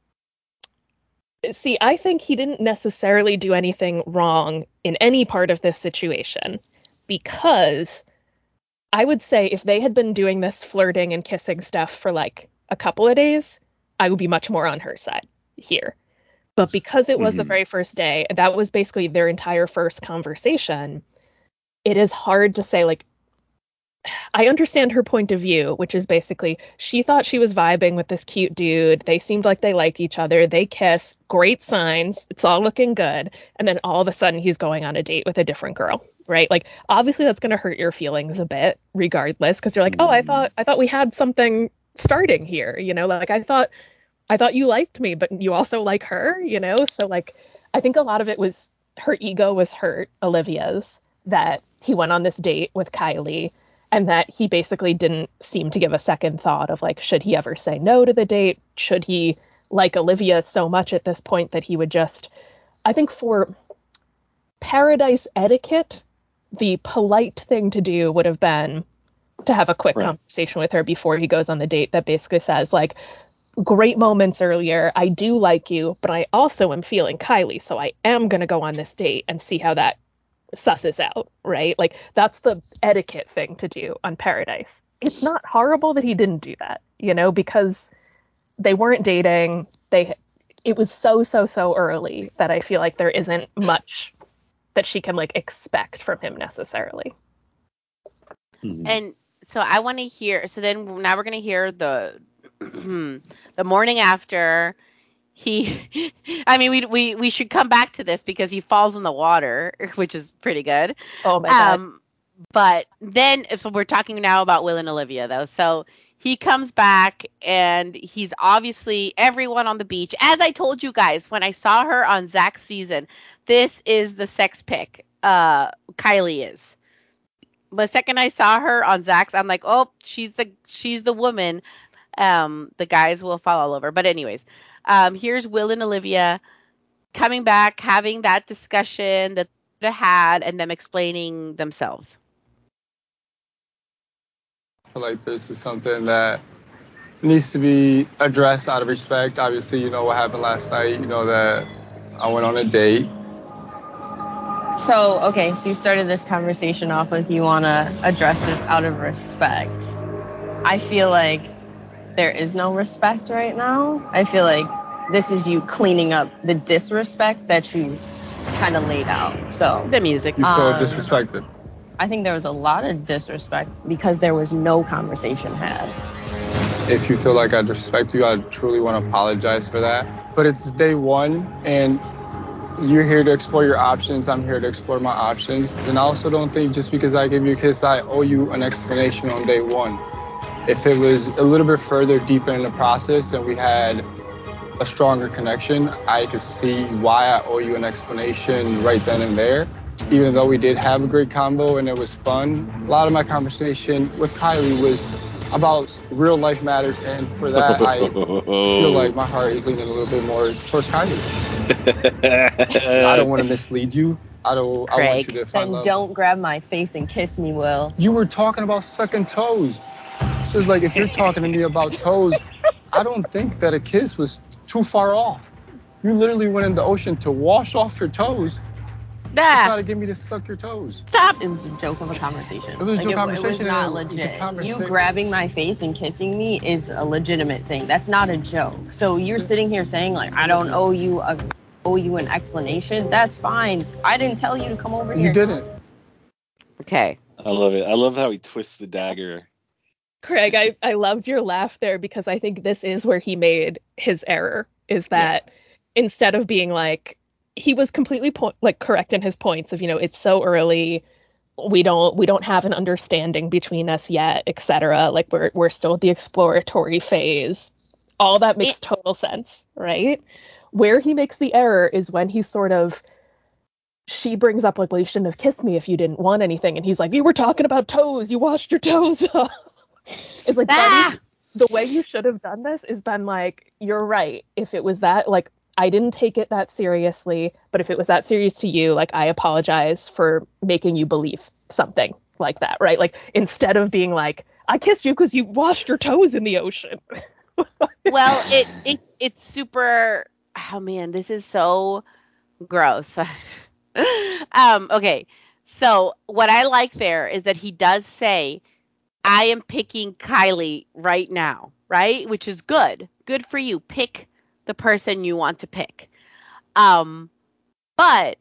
I think he didn't necessarily do anything wrong in any part of this situation, because I would say if they had been doing this flirting and kissing stuff for like a couple of days, I would be much more on her side here. But because it was the very first day, that was basically their entire first conversation, it is hard to say, like, I understand her point of view, which is basically she thought she was vibing with this cute dude. They seemed like they liked each other. They kiss, great signs. It's all looking good. And then all of a sudden he's going on a date with a different girl, right? Like, obviously that's going to hurt your feelings a bit regardless, because you're like, oh, I thought we had something starting here, like I thought you liked me, but you also like her, So like, I think a lot of it was her ego was hurt, Olivia's, that he went on this date with Kylie. And that he basically didn't seem to give a second thought of, like, should he ever say no to the date? Should he like Olivia so much at this point that he would just, I think for Paradise etiquette, the polite thing to do would have been to have a quick conversation with her before he goes on the date that basically says, like, great moments earlier. I do like you, but I also am feeling Kylie. So I am going to go on this date and see how that susses out, right? Like, that's the etiquette thing to do on Paradise. It's not horrible that he didn't do that, because they weren't dating. It was so early that I feel like there isn't much that she can, like, expect from him necessarily. And so I want to hear, so then now we're going to hear the morning after. We should come back to this because he falls in the water, which is pretty good. Oh my God. But then, if we're talking now about Will and Olivia, though, so he comes back and he's obviously everyone on the beach. As I told you guys when I saw her on Zach's season, this is the sex pick. Kylie is. The second I saw her on Zach's, I'm like, oh, she's the woman. The guys will fall all over. But anyways. Here's Will and Olivia coming back, having that discussion that they had, and them explaining themselves. I feel like this is something that needs to be addressed out of respect. Obviously, you know what happened last night. You know that I went on a date. So you started this conversation off with you want to address this out of respect. I feel like there is no respect right now. I feel like this is you cleaning up the disrespect that you kind of laid out. So the music. You feel disrespected. I think there was a lot of disrespect because there was no conversation had. If you feel like I disrespect you, I truly want to apologize for that. But it's day one, and you're here to explore your options. I'm here to explore my options. And I also don't think just because I gave you a kiss, I owe you an explanation on day one. If it was a little bit further deeper in the process and we had a stronger connection. I could see why I owe you an explanation right then and there. Even though we did have a great combo and it was fun, a lot of my conversation with Kylie was about real life matters, and for that, I feel like my heart is leaning a little bit more towards Kylie. I don't want to mislead you. I want you to find then love. Don't grab my face and kiss me, Will. You were talking about sucking toes. So it's like, if you're talking to me about toes, I don't think that a kiss was too far off. You literally went in the ocean to wash off your toes. To try to get me to suck your toes. Stop! It was a joke of a conversation. It was a joke conversation. It was not legit. You grabbing my face and kissing me is a legitimate thing. That's not a joke. So you're sitting here saying, like, I don't owe you an explanation. That's fine. I didn't tell you to come over here. You didn't. Okay. I love it. I love how he twists the dagger. Craig, I loved your laugh there, because I think this is where he made his error, is that instead of being like, he was completely correct in his points of, it's so early, we don't have an understanding between us yet, etc. Like we're still at the exploratory phase. All that makes total sense, right? Where he makes the error is when he's sort of, she brings up like, well, you shouldn't have kissed me if you didn't want anything, and he's like, you were talking about toes, you washed your toes off. It's like, buddy, the way you should have done this is been like, you're right. If it was that, like, I didn't take it that seriously, but if it was that serious to you, like, I apologize for making you believe something like that, right? Like, instead of being like, I kissed you because you washed your toes in the ocean. Well, it's super, oh man, this is so gross. Okay. So what I like there is that he does say, I am picking Kylie right now, right? Which is good. Good for you. Pick the person you want to pick. But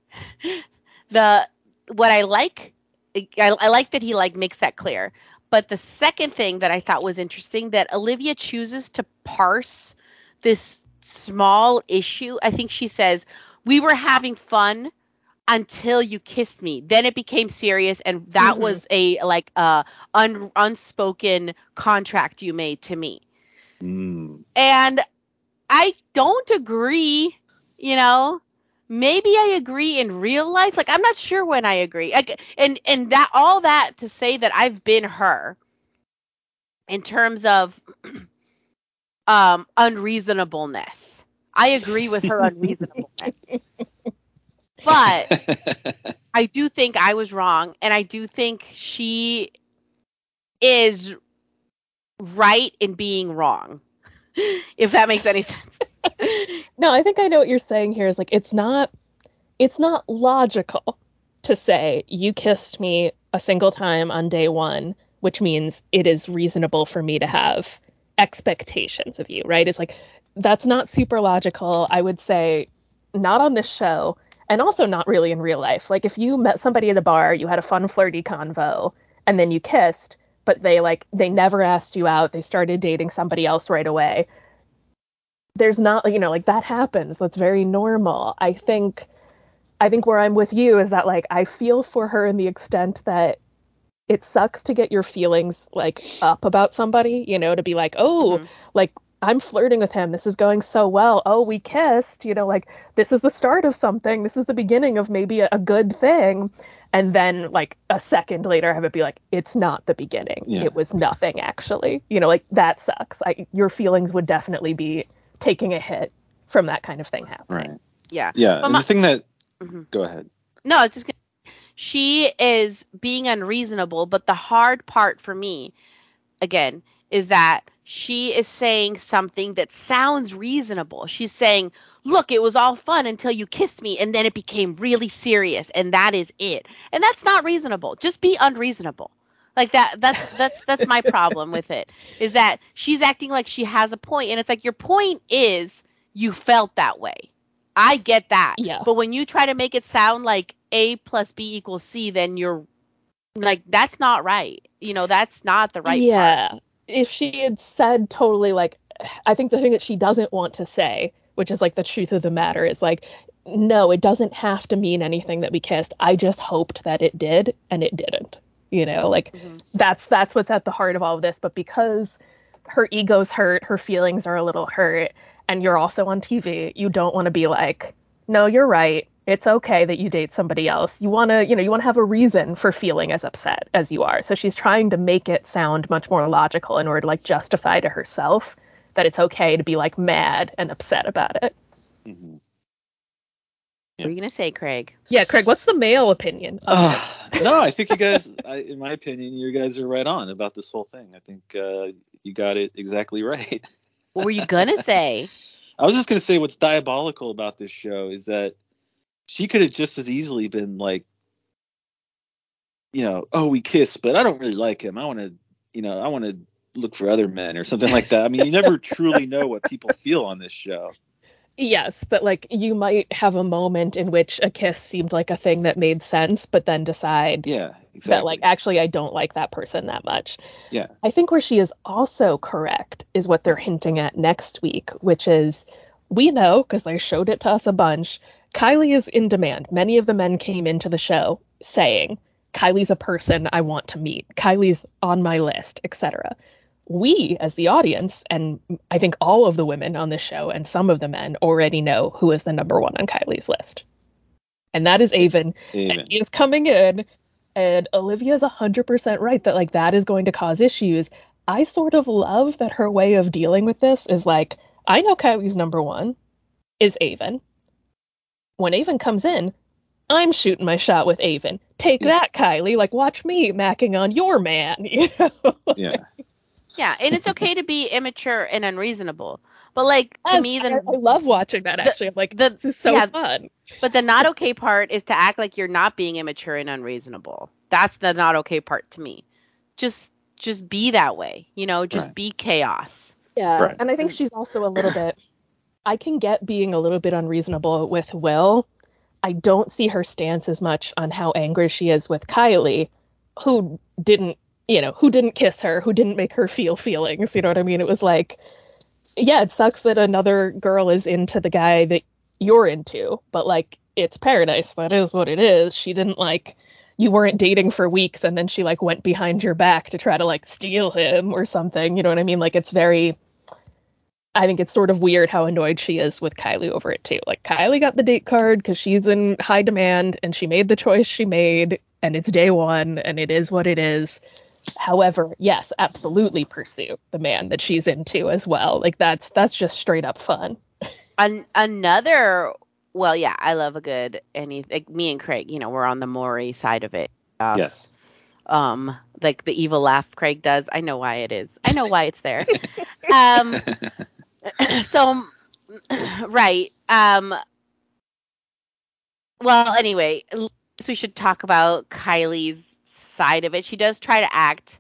what I like that he like makes that clear. But the second thing that I thought was interesting, that Olivia chooses to parse this small issue. I think she says, we were having fun until you kissed me. Then it became serious, and that was a unspoken contract you made to me. And I don't agree, Maybe I agree in real life. Like, I'm not sure when I agree. And that, all that to say that I've been her in terms of unreasonableness. I agree with her unreasonableness. But I do think I was wrong, and I do think she is right in being wrong, if that makes any sense. No, I think I know what you're saying here is like, it's not logical to say you kissed me a single time on day one, which means it is reasonable for me to have expectations of you, right? It's like, that's not super logical. I would say not on this show, and also not really in real life. Like, if you met somebody at a bar, you had a fun flirty convo, and then you kissed, but they never asked you out, they started dating somebody else right away. There's not, like, that happens. That's very normal. I think where I'm with you is that, like, I feel for her in the extent that it sucks to get your feelings, like, up about somebody, to be like, oh, like, I'm flirting with him. This is going so well. Oh, we kissed, like, this is the start of something. This is the beginning of maybe a good thing. And then, like, a second later, have it be like, it's not the beginning. Yeah. It was nothing, actually. Like, that sucks. Your feelings would definitely be taking a hit from that kind of thing happening. Right. Yeah. Yeah. But and the thing that, go ahead. No, it's just, she is being unreasonable, but the hard part for me, again, is that she is saying something that sounds reasonable. She's saying, look, it was all fun until you kissed me, and then it became really serious, and that is it. And that's not reasonable. Just be unreasonable. Like, that's my problem with it, is that she's acting like she has a point, and it's like, your point is you felt that way. I get that. Yeah. But when you try to make it sound like A plus B equals C, then you're like, that's not right. That's not the right part. If she had said totally, like, I think the thing that she doesn't want to say, which is like the truth of the matter, is like, no, it doesn't have to mean anything that we kissed. I just hoped that it did, and it didn't. Like, that's what's at the heart of all of this. But because her ego's hurt, her feelings are a little hurt, and you're also on TV, you don't want to be like, no, you're right. It's okay that you date somebody else. You want to, you want to have a reason for feeling as upset as you are. So she's trying to make it sound much more logical in order to like justify to herself that it's okay to be like mad and upset about it. Mm-hmm. Yeah. What are you going to say, Craig? Yeah, Craig, what's the male opinion of this? No, I think you guys, in my opinion, you guys are right on about this whole thing. I think you got it exactly right. What were you going to say? I was just going to say what's diabolical about this show is that she could have just as easily been like, oh, we kiss, but I don't really like him. I want to look for other men or something like that. I mean, you never truly know what people feel on this show. Yes, that like you might have a moment in which a kiss seemed like a thing that made sense, but then decide that like actually I don't like that person that much. Yeah. I think where she is also correct is what they're hinting at next week, which is we know, because they showed it to us a bunch, Kylie is in demand. Many of the men came into the show saying, Kylie's a person I want to meet. Kylie's on my list, etc. We, as the audience, and I think all of the women on this show and some of the men already know who is the number one on Kylie's list. And that is Aven. And he is coming in, and Olivia's 100% right that like that is going to cause issues. I sort of love that her way of dealing with this is like, I know Kylie's number one is Aven. When Aven comes in, I'm shooting my shot with Aven. Take that, Kylie. Like, watch me macking on your man. Yeah. Yeah, and it's okay to be immature and unreasonable. But like to me, I love watching that actually. I'm like, this is so fun. But the not okay part is to act like you're not being immature and unreasonable. That's the not okay part to me. Just be that way, just be chaos. Yeah, right. And I think she's also a little bit, I can get being a little bit unreasonable with Will. I don't see her stance as much on how angry she is with Kylie, who didn't kiss her, who didn't make her feel feelings. You know what I mean? It was like, yeah, it sucks that another girl is into the guy that you're into, but like, it's paradise. That is what it is. She didn't like, you weren't dating for weeks and then she like went behind your back to try to like steal him or something. You know what I mean? Like, it's very, I think it's sort of weird how annoyed she is with Kylie over it too. Like, Kylie got the date card because she's in high demand and she made the choice she made and it's day one and it is what it is. However, yes, absolutely pursue the man that she's into as well. Like, that's just straight up fun. Well, yeah, I love a good like me and Craig, we're on the Maury side of it. Yes. Like the evil laugh Craig does. I know why it is. I know why it's there. So, right. Well, anyway, we should talk about Kylie's side of it. She does try to act.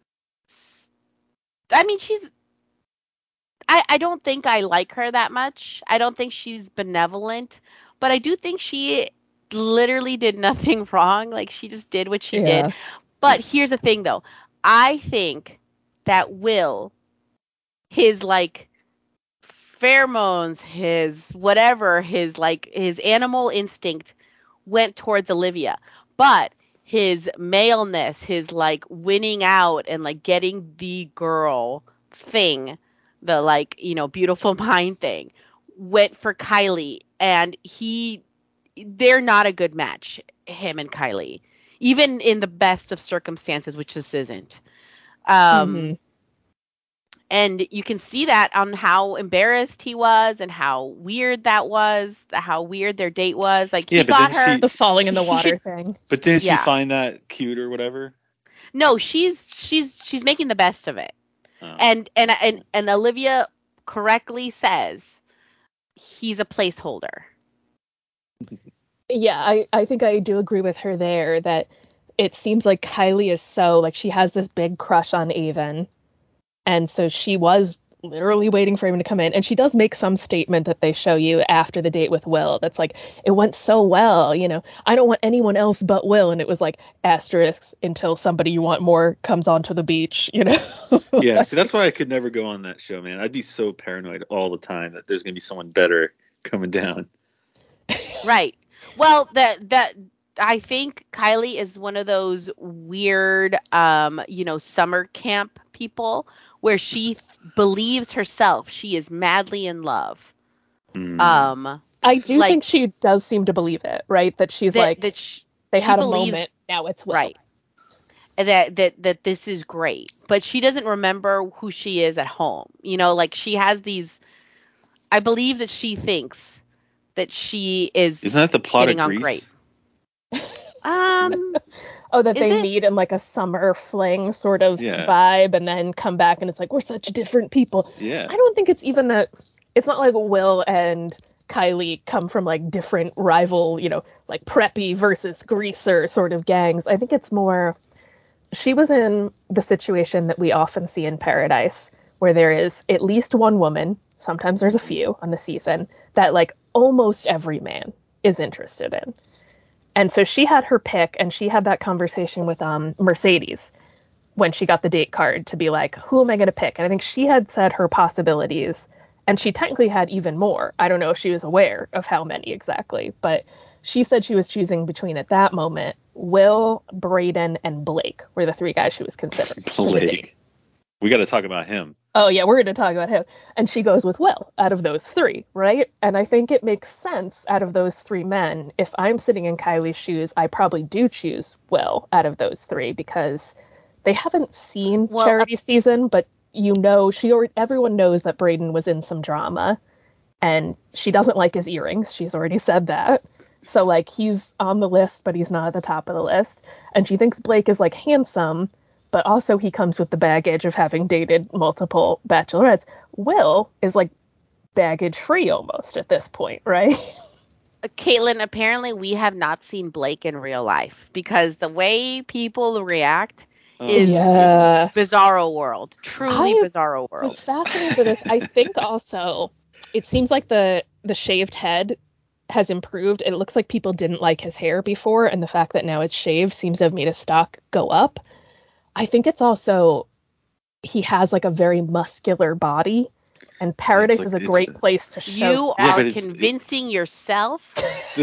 I mean, I don't think I like her that much. I don't think she's benevolent, but I do think she literally did nothing wrong. Like, she just did what she did. But here's the thing, though. I think that Will, his like pheromones, his whatever, his animal instinct went towards Olivia. But his maleness, his like winning out and like getting the girl thing, the like, beautiful mind thing, went for Kylie. And they're not a good match, him and Kylie, even in the best of circumstances, which this isn't. And you can see that on how embarrassed he was and how weird that was, how weird their date was. Like, he got her the falling in the water thing. But didn't she find that cute or whatever? No, she's making the best of it. Oh. And Olivia correctly says he's a placeholder. Yeah, I think I do agree with her there that it seems like Kylie is so, like, she has this big crush on Aven. And so she was literally waiting for him to come in. And she does make some statement that they show you after the date with Will. That's like, it went so well, I don't want anyone else but Will. And it was like asterisks until somebody you want more comes onto the beach, Yeah, see, that's why I could never go on that show, man. I'd be so paranoid all the time that there's going to be someone better coming down. Right. Well, that I think Kylie is one of those weird, summer camp people where she believes herself she is madly in love. I do think she does seem to believe it, right? That she's they had a moment, now it's Will. Right. That this is great. But she doesn't remember who she is at home. You know, like she has these, I believe that she thinks that she is Isn't that the plot getting of on Grease? Great. That they meet in like a summer fling sort of vibe and then come back and it's like, we're such different people. Yeah. I don't think it's even that. It's not like Will and Kylie come from like different rival, you know, like preppy versus greaser sort of gangs. I think it's more, she was in the situation that we often see in Paradise, where there is at least one woman, sometimes there's a few on the season, that like almost every man is interested in. And so she had her pick, and she had that conversation with Mercedes when she got the date card to be like, who am I going to pick? And I think she had said her possibilities, and she technically had even more. I don't know if she was aware of how many exactly, but she said she was choosing between, at that moment, Will, Brayden, and Blake were the three guys she was considering. Blake. We got to talk about him. Oh, yeah, we're going to talk about him. And she goes with Will out of those three, right? And I think it makes sense out of those three men. If I'm sitting in Kylie's shoes, I probably do choose Will out of those three because they haven't seen Charity season, but you know, everyone knows that Brayden was in some drama and she doesn't like his earrings. She's already said that. So like he's on the list, but he's not at the top of the list. And she thinks Blake is like handsome, but also he comes with the baggage of having dated multiple bachelorettes. Will is like baggage free almost at this point, right? Caitlin, apparently we have not seen Blake in real life because the way people react is bizarro world. Truly bizarro world. I was fascinated with this. I think also it seems like the shaved head has improved. It looks like people didn't like his hair before, and the fact that now it's shaved seems to have made his stock go up. I think it's also he has like a very muscular body, and Paradise is a great place to show. You are convincing yourself.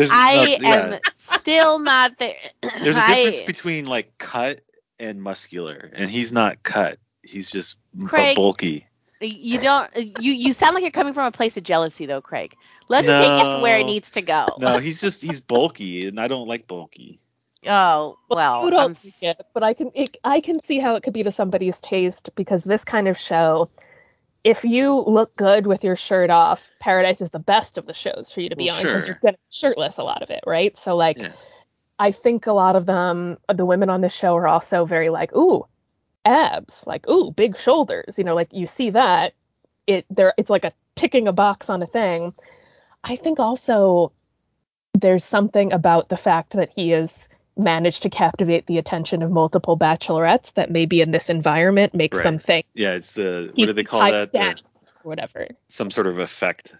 I am still not there. There's a difference between like cut and muscular, and he's not cut. He's just bulky. You don't. You sound like you're coming from a place of jealousy, though, Craig. Let's take it to where it needs to go. No, he's bulky, and I don't like bulky. Oh, well, you don't like it, but I can see how it could be to somebody's taste, because this kind of show, if you look good with your shirt off, Paradise is the best of the shows for you to be on, because you're gonna be shirtless a lot of it, right? So like, I think a lot of them, the women on this show, are also very like, ooh, abs, like, ooh, big shoulders, you know, like you see that it's like a ticking a box on a thing. I think also there's something about the fact that he has managed to captivate the attention of multiple bachelorettes that maybe in this environment makes them think. Yeah, it's what do they call that? Or whatever. Some sort of effect.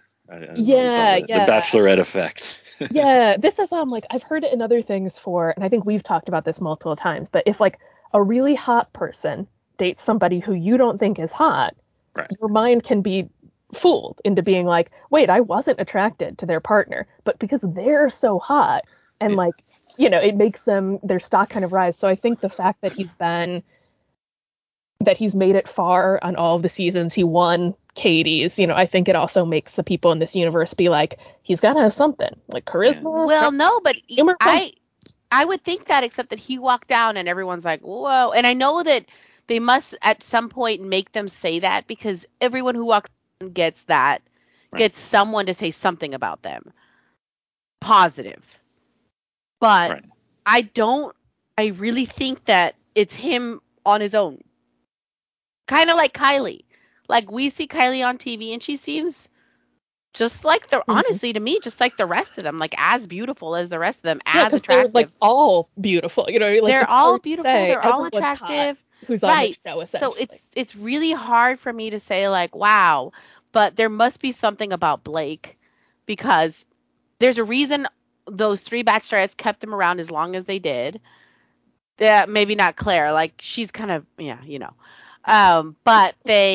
The bachelorette effect. Yeah, this is like, I've heard it in other things and I think we've talked about this multiple times, but if like a really hot person dates somebody who you don't think is hot, your mind can be fooled into being like, wait, I wasn't attracted to their partner, but because they're so hot and like, you know, it makes their stock kind of rise. So I think the fact that he's made it far on all of the seasons, he won Katie's, you know, I think it also makes the people in this universe be like, he's got to have something like charisma. Well, no, but I would think that, except that he walked down and everyone's like, whoa. And I know that they must at some point make them say that, because everyone who walks in gets someone to say something about them positive. But I really think that it's him on his own. Kind of like Kylie. Like, we see Kylie on TV and she seems just like honestly to me, just like the rest of them, like as beautiful as the rest of them, as attractive. They're like all beautiful, you know, like they're all beautiful, they're all attractive. Who's on the show, essentially. So it's really hard for me to say like, wow, but there must be something about Blake, because there's a reason those three bachelorettes kept him around as long as they did. Maybe not Claire, like she's kind of, you know. But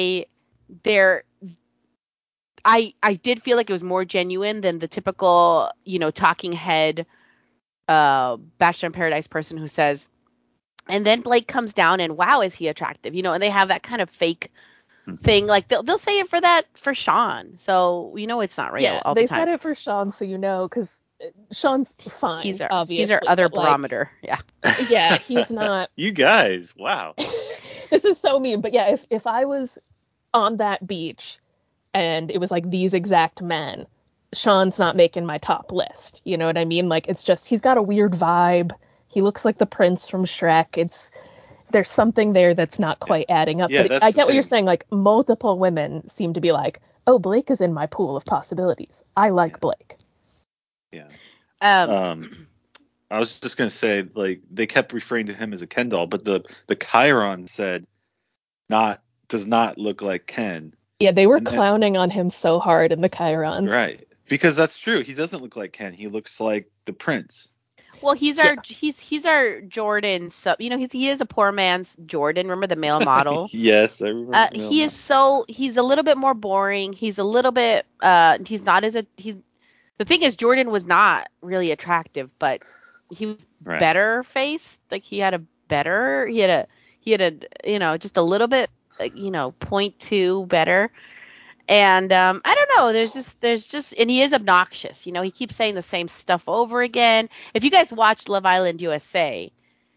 I did feel like it was more genuine than the typical, you know, talking head Bachelor in Paradise person who says, and then Blake comes down and wow, is he attractive? You know, and they have that kind of fake thing. Like they'll say it for Sean, so it's not real all the time. They said it for Sean, so because Sean's fine. Obviously, he's our other barometer. Yeah, he's not. You guys, wow. This is so mean, but yeah, if I was on that beach and it was like these exact men, Sean's not making my top list. You know what I mean? Like, it's just, he's got a weird vibe. He looks like the prince from Shrek. There's something there that's not quite adding up. Yeah, but I get what you're saying. Like, multiple women seem to be like, oh, Blake is in my pool of possibilities. I like Blake. Yeah. I was just going to say, like, they kept referring to him as a Ken doll, but the Chiron said does not look like Ken. Yeah, they were clowning on him so hard in the Chirons. Right. Because that's true. He doesn't look like Ken. He looks like the prince. Well, he's our Jordan. So he is a poor man's Jordan. Remember the male model? Yes, I remember. He's a little bit more boring. He's a little bit. He's not he's. The thing is, Jordan was not really attractive, but he was better faced. Like he had a just a little bit, 0.2 better. And I don't know. There's just, and he is obnoxious. He keeps saying the same stuff over again. If you guys watch Love Island USA,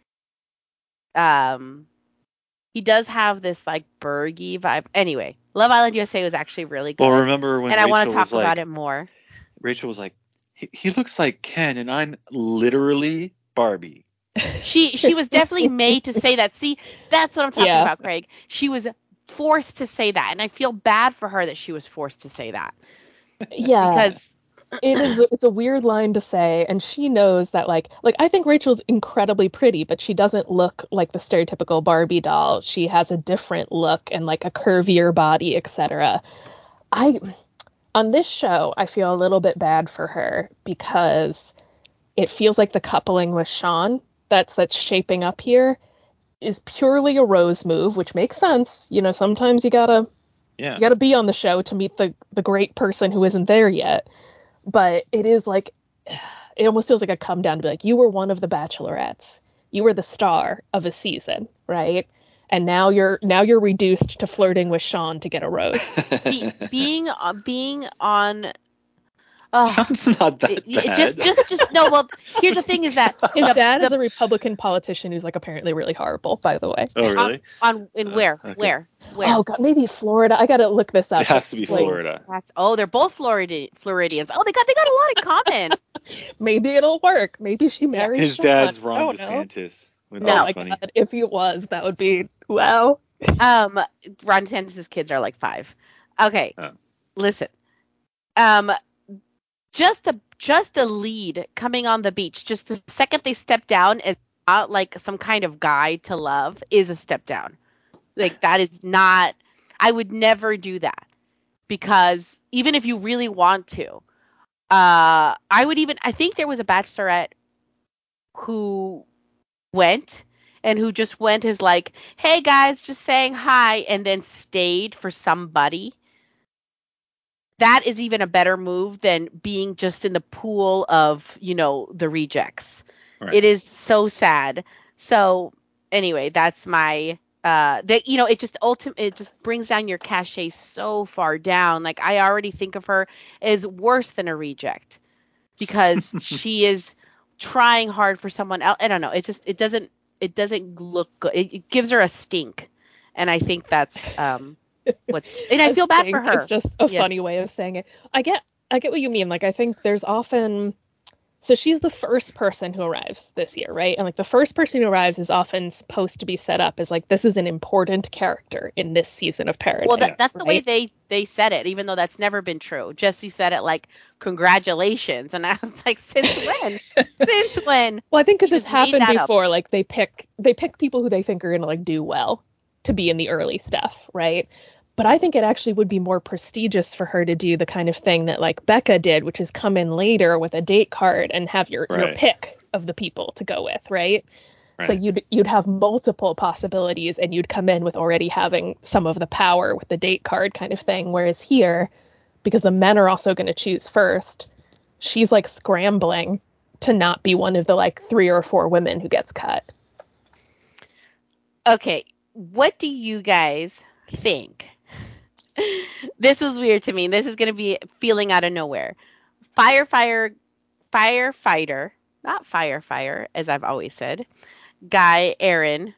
he does have this like Bergie vibe. Anyway, Love Island USA was actually really good. Well, remember when? And Rachel I want to talk about it more. Rachel was like, he looks like Ken, and I'm literally Barbie. She was definitely made to say that. See, that's what I'm talking about, Craig. She was forced to say that, and I feel bad for her that she was forced to say that. Yeah, because it's a weird line to say, and she knows that like I think Rachel's incredibly pretty, but she doesn't look like the stereotypical Barbie doll. She has a different look and like a curvier body, etc. On this show, I feel a little bit bad for her because it feels like the coupling with Sean that's shaping up here is purely a Rose move, which makes sense. Sometimes you gotta be on the show to meet the great person who isn't there yet. But it is like, it almost feels like a come down to be like, you were one of the Bachelorettes. You were the star of a season, right? And now you're reduced to flirting with Sean to get a rose. being on. Sean's not that bad. Just no. Well, here's the thing: is that his dad is a Republican politician who's like apparently really horrible. By the way. Oh really? Where? Okay. Where? Oh god, maybe Florida. I gotta look this up. It has to be Florida. They're both Floridians. Oh, they got a lot in common. Maybe it'll work. Maybe she married his Sean. dad's Ron DeSantis. No, my god, if he was, that would be wow. Ron DeSantis' kids are like 5. Okay, listen. Just a lead coming on the beach. Just the second they step down is not like some kind of guide to love is a step down. Like that is not. I would never do that because even if you really want to, I think there was a bachelorette who went and who just went as like, hey guys, just saying hi, and then stayed for somebody. That is even a better move than being just in the pool of, the rejects. Right. It is so sad. So anyway, that's my, it just brings down your cachet so far down. Like I already think of her as worse than a reject because she is trying hard for someone else. I don't know. It doesn't look good. It gives her a stink. And I think that's, and I feel bad for her. It's just a funny way of saying it. I get what you mean. Like, I think there's often, so she's the first person who arrives this year, right? And like the first person who arrives is often supposed to be set up as like, this is an important character in this season of Paradise. Well, that's right? The way they said it, even though that's never been true. Jesse said it like, congratulations. And I was like, since when? Since when? Well, I think because this happened before, up. Like they pick people who they think are going to like do well to be in the early stuff, right? But I think it actually would be more prestigious for her to do the kind of thing that like Becca did, which is come in later with a date card and have your pick of the people to go with, right? So you'd have multiple possibilities and you'd come in with already having some of the power with the date card kind of thing. Whereas here, because the men are also going to choose first, she's like scrambling to not be one of the like 3 or 4 women who gets cut. Okay, what do you guys think This was weird to me. This is going to be feeling out of nowhere. Firefighter, not firefighter, as I've always said. Guy Aaron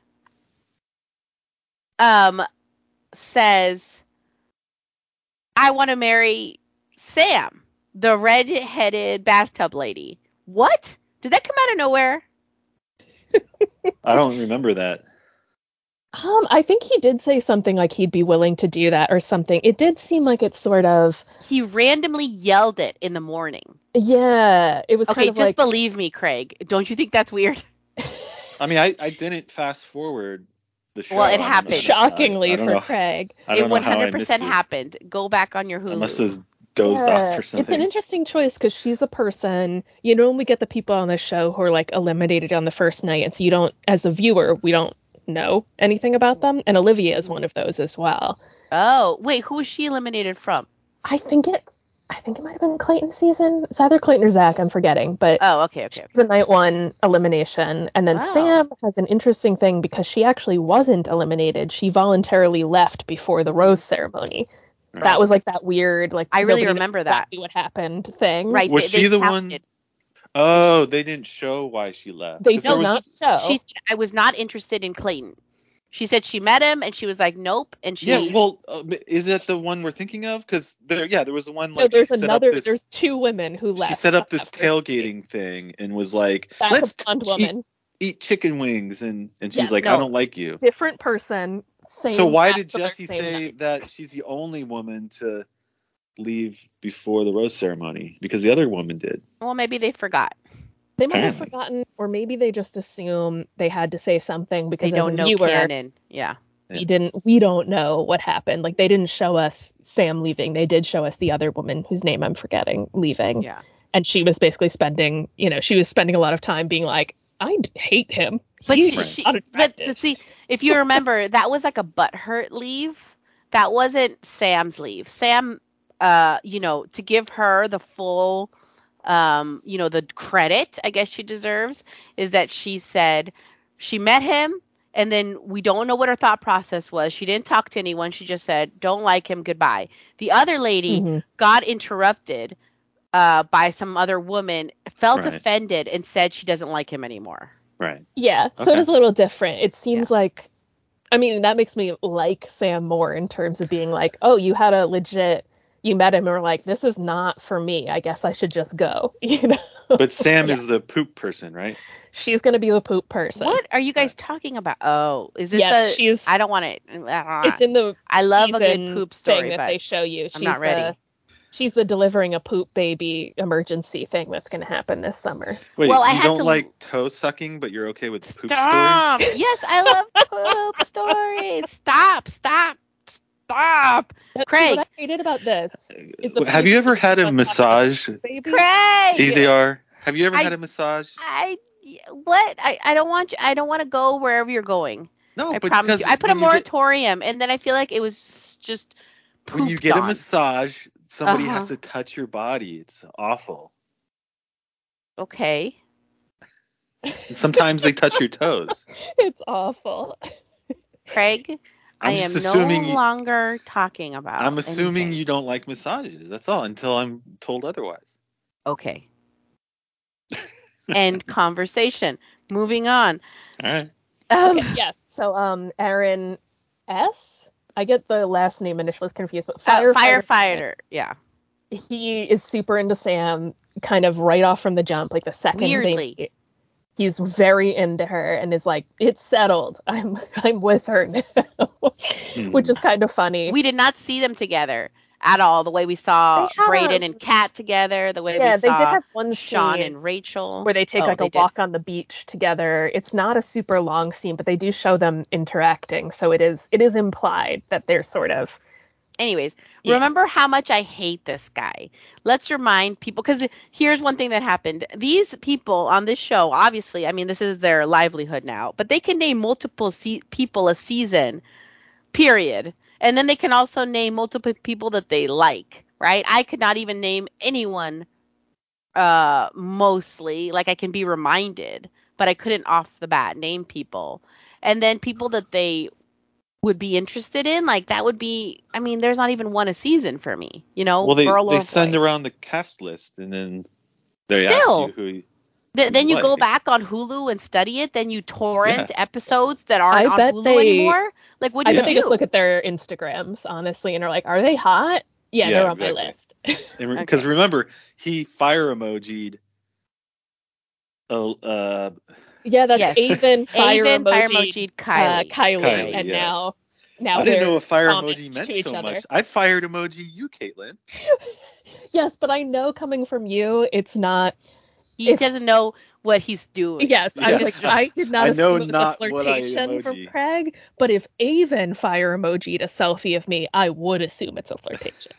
says, I want to marry Sam, the red-headed bathtub lady. What? Did that come out of nowhere? I don't remember that. I think he did say something like he'd be willing to do that or something. It did seem like it's sort of... He randomly yelled it in the morning. Yeah, it was kind of just believe me, Craig. Don't you think that's weird? I mean, I didn't fast forward the show. Well, it happened. Shockingly for Craig. It 100% happened. Go back on your Hulu. I must have dozed off or something. It's an interesting choice because she's a person, you know, when we get the people on the show who are like eliminated on the first night, and so you don't, as a viewer, we don't know anything about them. And Olivia is one of those as well. Oh, wait, who was she eliminated from? I think it might have been Clayton's season. It's either Clayton or Zach, I'm forgetting. But okay. It's the night one elimination. And then Sam has an interesting thing because she actually wasn't eliminated. She voluntarily left before the rose ceremony. Right. That was like that weird, like, I really remember exactly what happened thing. Right. Was she the one? Oh, they didn't show why she left. They did not show. She said, I was not interested in Clayton. She said she met him and she was like, nope. And she. Yeah, well, is that the one we're thinking of? Because there was the one like. No, there's another. There's two women who left. She set up this tailgating thing and was like, "Let's a blonde woman eat chicken wings," and she's like, "I don't like you." Different person. Same. So why did Jesse say that she's the only woman to leave before the rose ceremony? Because the other woman did. Well, maybe they forgot. They might have forgotten, or maybe they just assume they had to say something because they don't know canon. Yeah. We don't know what happened. Like, they didn't show us Sam leaving. They did show us the other woman whose name I'm forgetting leaving. Yeah. And she was basically spending a lot of time being like, I hate him. But see, if you remember, that was like a butthurt leave. That wasn't Sam's leave. Sam, to give her the full, the credit I guess she deserves is that she said she met him and then we don't know what her thought process was. She didn't talk to anyone. She just said, don't like him, goodbye. The other lady got interrupted by some other woman, felt offended and said she doesn't like him anymore. Right. Yeah. So it is a little different. It seems like, I mean, that makes me like Sam more in terms of being like, oh, you had you met him and were like, this is not for me. I guess I should just go, But Sam is the poop person, right? She's going to be the poop person. What are you guys talking about? Oh, is this I don't want it. It's in the I love a good poop story, that they show you. I'm not ready. She's the delivering a poop baby emergency thing that's going to happen this summer. Wait, you don't like toe sucking, but you're okay with poop stories? Yes, I love poop stories. Stop. Craig. What I hated about this is have you ever had a massage? Craig. EZR, have you ever had a massage? I don't want you. I don't want to go wherever you're going. No, I but promise you. I put a moratorium, and then I feel like it was just when you get a massage, somebody has to touch your body. It's awful. Okay. And sometimes they touch your toes. It's awful. Craig, I am no longer talking about. I'm assuming you don't like massages. That's all. Until I'm told otherwise. Okay. End conversation. Moving on. All right. Yes. So, Aaron S. I get the last name initially confused, but firefighter. Yeah. He is super into Sam, kind of right off from the jump, like the second. Weirdly. He's very into her and is like, it's settled. I'm with her now, which is kind of funny. We did not see them together at all. The way we saw Brayden and Kat together, the way we saw they did have one Sean and Rachel. Where they take a walk on the beach together. It's not a super long scene, but they do show them interacting. So it is implied that they're sort of... Anyways, remember how much I hate this guy. Let's remind people, because here's one thing that happened. These people on this show, obviously, I mean, this is their livelihood now, but they can name multiple people a season, period. And then they can also name multiple people that they like, right? I could not even name anyone mostly. Like, I can be reminded, but I couldn't off the bat name people. And then people that they would be interested in. Like that would be. I mean, there's not even one a season for me. You know, well, girl or they send boy. around the cast list, and then they ask you who. Then you go back on Hulu and study it. Then you torrent episodes that aren't on Hulu anymore. Like, what do you do? I bet they just look at their Instagrams, honestly, and are like, "Are they hot? Yeah, they're on my list." Because remember, he fire emoji'd. Yeah, that's Avon fire emoji'd Kylie, and now I didn't know a fire emoji meant so much. I fired emoji you, Caitlin. Yes, but I know coming from you, it's not. He doesn't know what he's doing. Yes, I did not assume it was a flirtation from Craig, but if Avon fire emoji'd a selfie of me, I would assume it's a flirtation.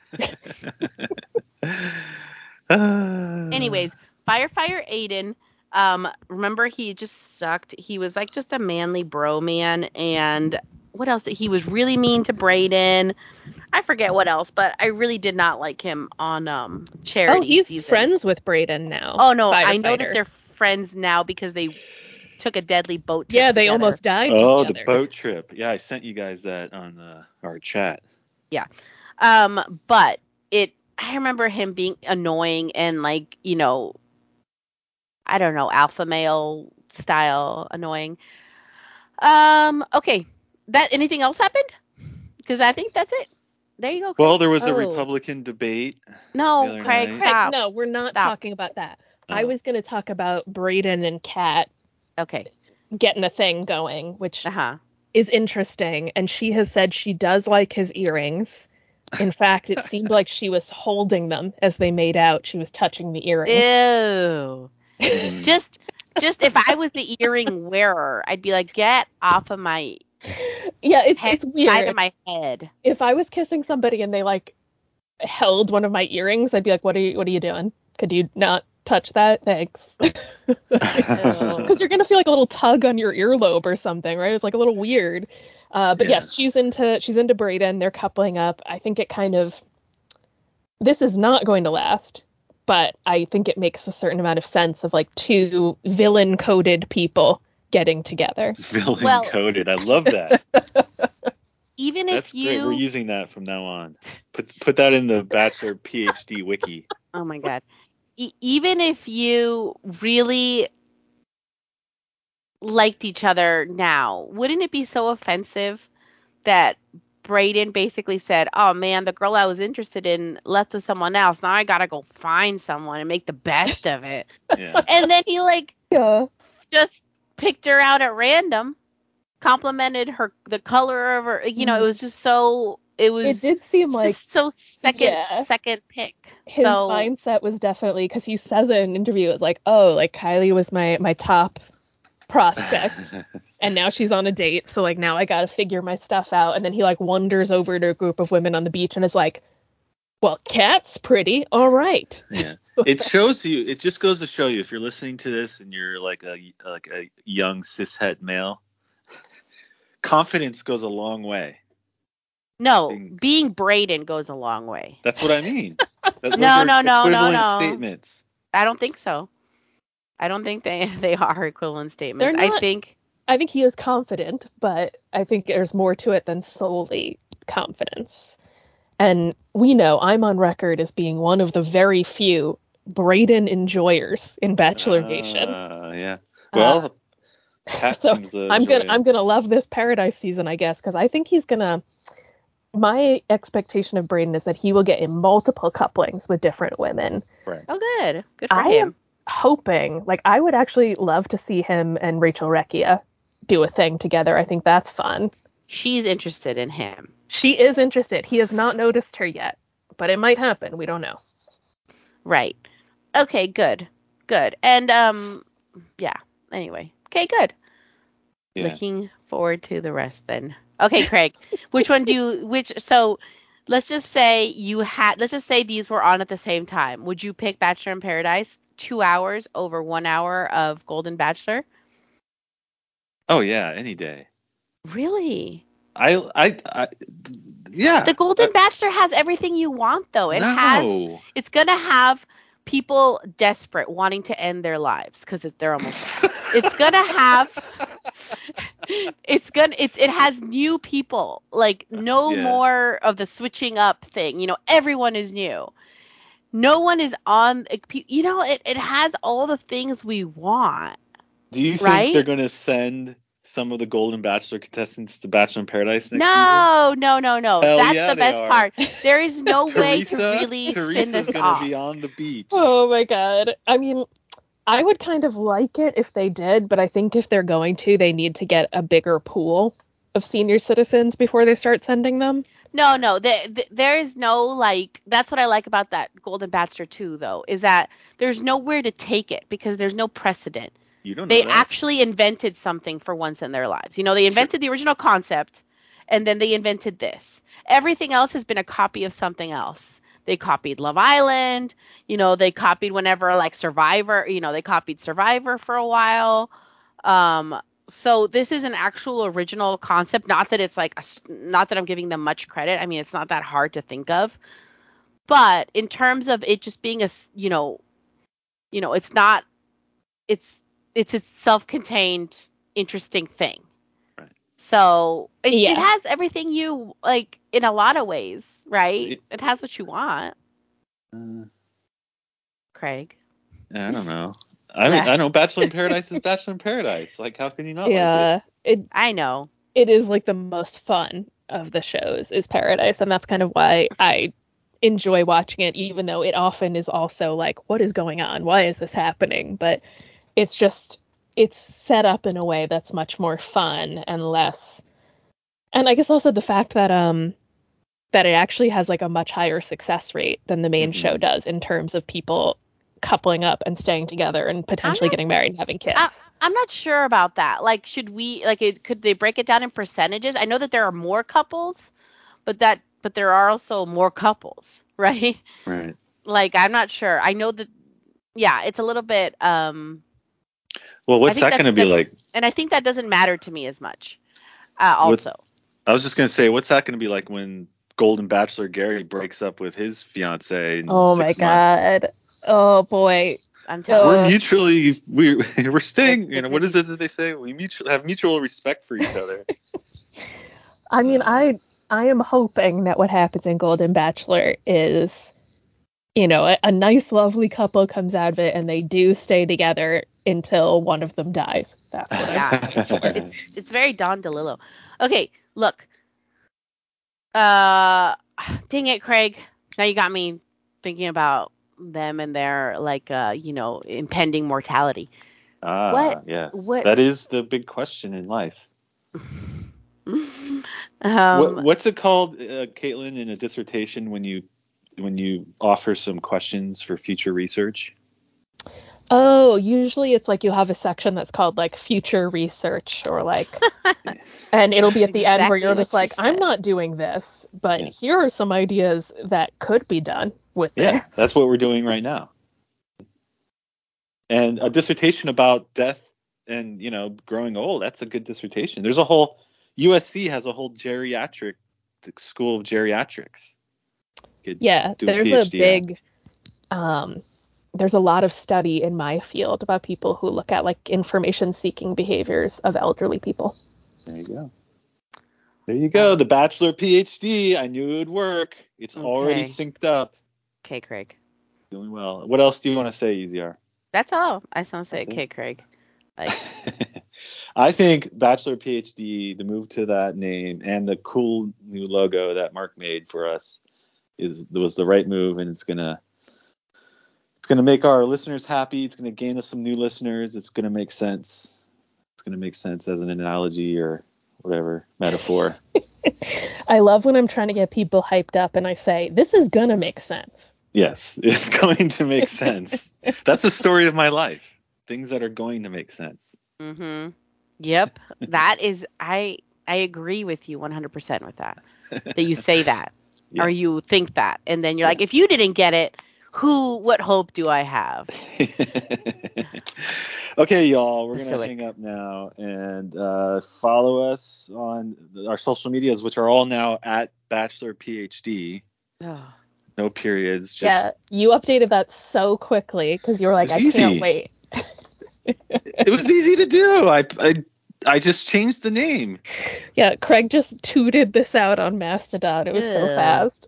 Anyways, Fire Aiden. Remember, he just sucked. He was like just a manly bro man, and what else? He was really mean to Brayden. I forget what else, but I really did not like him on Charity. Oh, he's friends with Brayden now. Oh no, I know that they're friends now because they took a deadly boat trip. Yeah, they almost died together. Oh, the boat trip. Yeah, I sent you guys that on our chat. Yeah, but I remember him being annoying and like, you know, I don't know, alpha male style annoying. Okay. Anything else happened? Because I think that's it. There you go, Craig. Well, there was a Republican debate. No, Craig, stop. No, we're not talking about that. Oh. I was going to talk about Brayden and Kat. Okay. Getting a thing going, which is interesting. And she has said she does like his earrings. In fact, it seemed like she was holding them as they made out. She was touching the earrings. Ew. Just if I was the earring wearer, I'd be like, get off of my it's weird. Side of my head. If I was kissing somebody and they like held one of my earrings, I'd be like, what are you doing? Could you not touch that? Thanks. Because you're gonna feel like a little tug on your earlobe or something, right? It's like a little weird. But yes, she's into Brayden. They're coupling up. I think it kind of, this is not going to last, but I think it makes a certain amount of sense of like two villain coded people getting together. Villain coded. I love that. Even That's if you great. We're using that from now on. Put that in the Bachelor PhD wiki. Oh my god. Even if you really liked each other now, wouldn't it be so offensive that Brayden basically said, oh man, the girl I was interested in left with someone else. Now I gotta go find someone and make the best of it. Yeah. And then he just picked her out at random, complimented the color of her, you know, it was just so, it did seem like so second pick. His mindset was definitely, because he says in an interview, it's like, oh, like Kylie was my top prospect and now she's on a date, so like now I gotta figure my stuff out. And then he like wanders over to a group of women on the beach and is like, well, Kat's pretty, all right. Yeah, it shows you, it just goes to show you, if you're listening to this and you're like a young cishet male, confidence goes a long way. Being Brayden goes a long way. That's what I mean. No statements. I don't think so. I don't think they are equivalent statements. Not, I think he is confident, but I think there's more to it than solely confidence. And we know I'm on record as being one of the very few Brayden enjoyers in Bachelor Nation. Yeah. Well, so I'm gonna love this Paradise season, I guess, because I think he's gonna. My expectation of Brayden is that he will get in multiple couplings with different women. Right. Oh, good for him. Am hoping, like, I would actually love to see him and Rachel Recchia do a thing together. I think that's fun. She's interested in him. She is interested. He has not noticed her yet, but it might happen. We don't know. Right. Okay, good. And, yeah, anyway. Okay, good. Yeah. Looking forward to the rest then. Okay, Craig, so let's just say these were on at the same time. Would you pick Bachelor in Paradise 2 hours over 1 hour of Golden Bachelor? Oh yeah, any day. Really? Yeah. The Golden Bachelor has everything you want, though. It's gonna have people desperate, wanting to end their lives because they're almost. It's gonna have It has new people. Like no more of the switching up thing. Everyone is new. No one is on. It has all the things we want. Do you think they're going to send some of the Golden Bachelor contestants to Bachelor in Paradise next season? No. Hell That's the best part. There is no way to really spin this Teresa's going to be on the beach. Oh my god. I mean, I would kind of like it if they did, but I think if they're going to, they need to get a bigger pool of senior citizens before they start sending them. No. There is no, that's what I like about that Golden Bachelor 2, though, is that there's nowhere to take it because there's no precedent. You don't know They that. actually invented something for once in their lives. They invented the original concept, and then they invented this. Everything else has been a copy of something else. They copied Love Island. They copied whenever, Survivor. They copied Survivor for a while. So this is an actual original concept. Not that it's not that I'm giving them much credit. I mean, it's not that hard to think of. But in terms of it just being it's not. It's a self-contained, interesting thing. Right. So it has everything you like in a lot of ways, right? It has what you want. Craig. I don't know. I know Bachelor in Paradise is Bachelor in Paradise. Like, how can you not like it? I know. It is the most fun of the shows is Paradise, and that's kind of why I enjoy watching it, even though it often is also what is going on? Why is this happening? But it's set up in a way that's much more fun and less. And I guess also the fact that that it actually has a much higher success rate than the main show does in terms of people coupling up and staying together and potentially getting married and having kids. I'm not sure about that. Should we could they break it down in percentages? I know that there are more couples, but there are also more couples, right? Right. I'm not sure. I know that it's a little bit well, what's that going to be like? And I think that doesn't matter to me as much. Also, I was just going to say, what's that going to be like when Golden Bachelor Gary breaks up with his fiance in 6 months? Oh my god! Oh boy! I'm telling we're mutually we're staying. What is it that they say? We have mutual respect for each other. I mean, I am hoping that what happens in Golden Bachelor is, a nice, lovely couple comes out of it, and they do stay together until one of them dies. That's what I'm hoping for. It's very Don DeLillo. Okay, look. Dang it, Craig. Now you got me thinking about them and their impending mortality. Yes. That is the big question in life. What's it called, Caitlin, in a dissertation when you offer some questions for future research? Oh, usually it's you have a section that's called future research or and it'll be at the end where you're just I'm not doing this, but here are some ideas that could be done with this. Yeah, that's what we're doing right now. And a dissertation about death and, growing old, that's a good dissertation. There's USC has a whole geriatric school of geriatrics. There's a big there's a lot of study in my field about people who look at information-seeking behaviors of elderly people. There you go. The Bachelor PhD. I knew it would work. It's already synced up. Okay, Craig. Doing well. What else do you want to say, EZR? That's all. I just want to say, okay, Craig. I think Bachelor PhD, the move to that name and the cool new logo that Mark made for us was the right move, and it's gonna make our listeners happy. It's gonna gain us some new listeners. It's gonna make sense. It's gonna make sense as an analogy or whatever metaphor. I love when I'm trying to get people hyped up and I say, this is gonna make sense. Yes, it's going to make sense. That's the story of my life. Things that are going to make sense. Mm-hmm. Yep. That is, I agree with you 100% with that. That you say that. Yes. Or you think that. And then you're like, if you didn't get it, what hope do I have? Okay, y'all, we're going to hang up now and follow us on our social medias, which are all now at Bachelor PhD. Oh. No periods. You updated that so quickly because you were like, I can't wait. It was easy to do. I just changed the name. Yeah, Craig just tooted this out on Mastodon. It was so fast.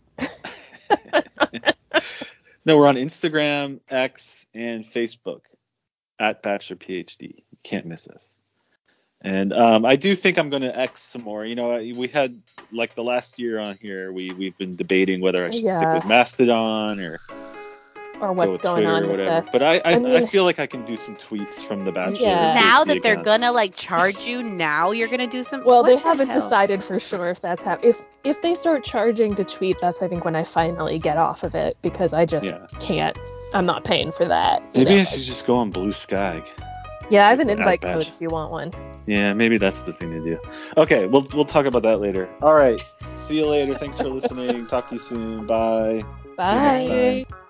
No, we're on Instagram, X, and Facebook at Bachelor PhD. You can't miss us. And I do think I'm going to X some more. You know, we had like the last year on here. We've been debating whether I should stick with Mastodon or what's going on or whatever. with But I feel like I can do some tweets from the Bachelor. Yeah. Now that they're account. gonna like charge you, now you're gonna do some. Well, they haven't decided for sure if that's happening. If they start charging to tweet, that's I think when I finally get off of it because I just can't. I'm not paying for that. Maybe I should just go on Blue Sky. Yeah, I have an invite code if you want one. Yeah, maybe that's the thing to do. Okay, we'll talk about that later. All right, see you later. Thanks for listening. Talk to you soon. Bye. Bye. See you next time.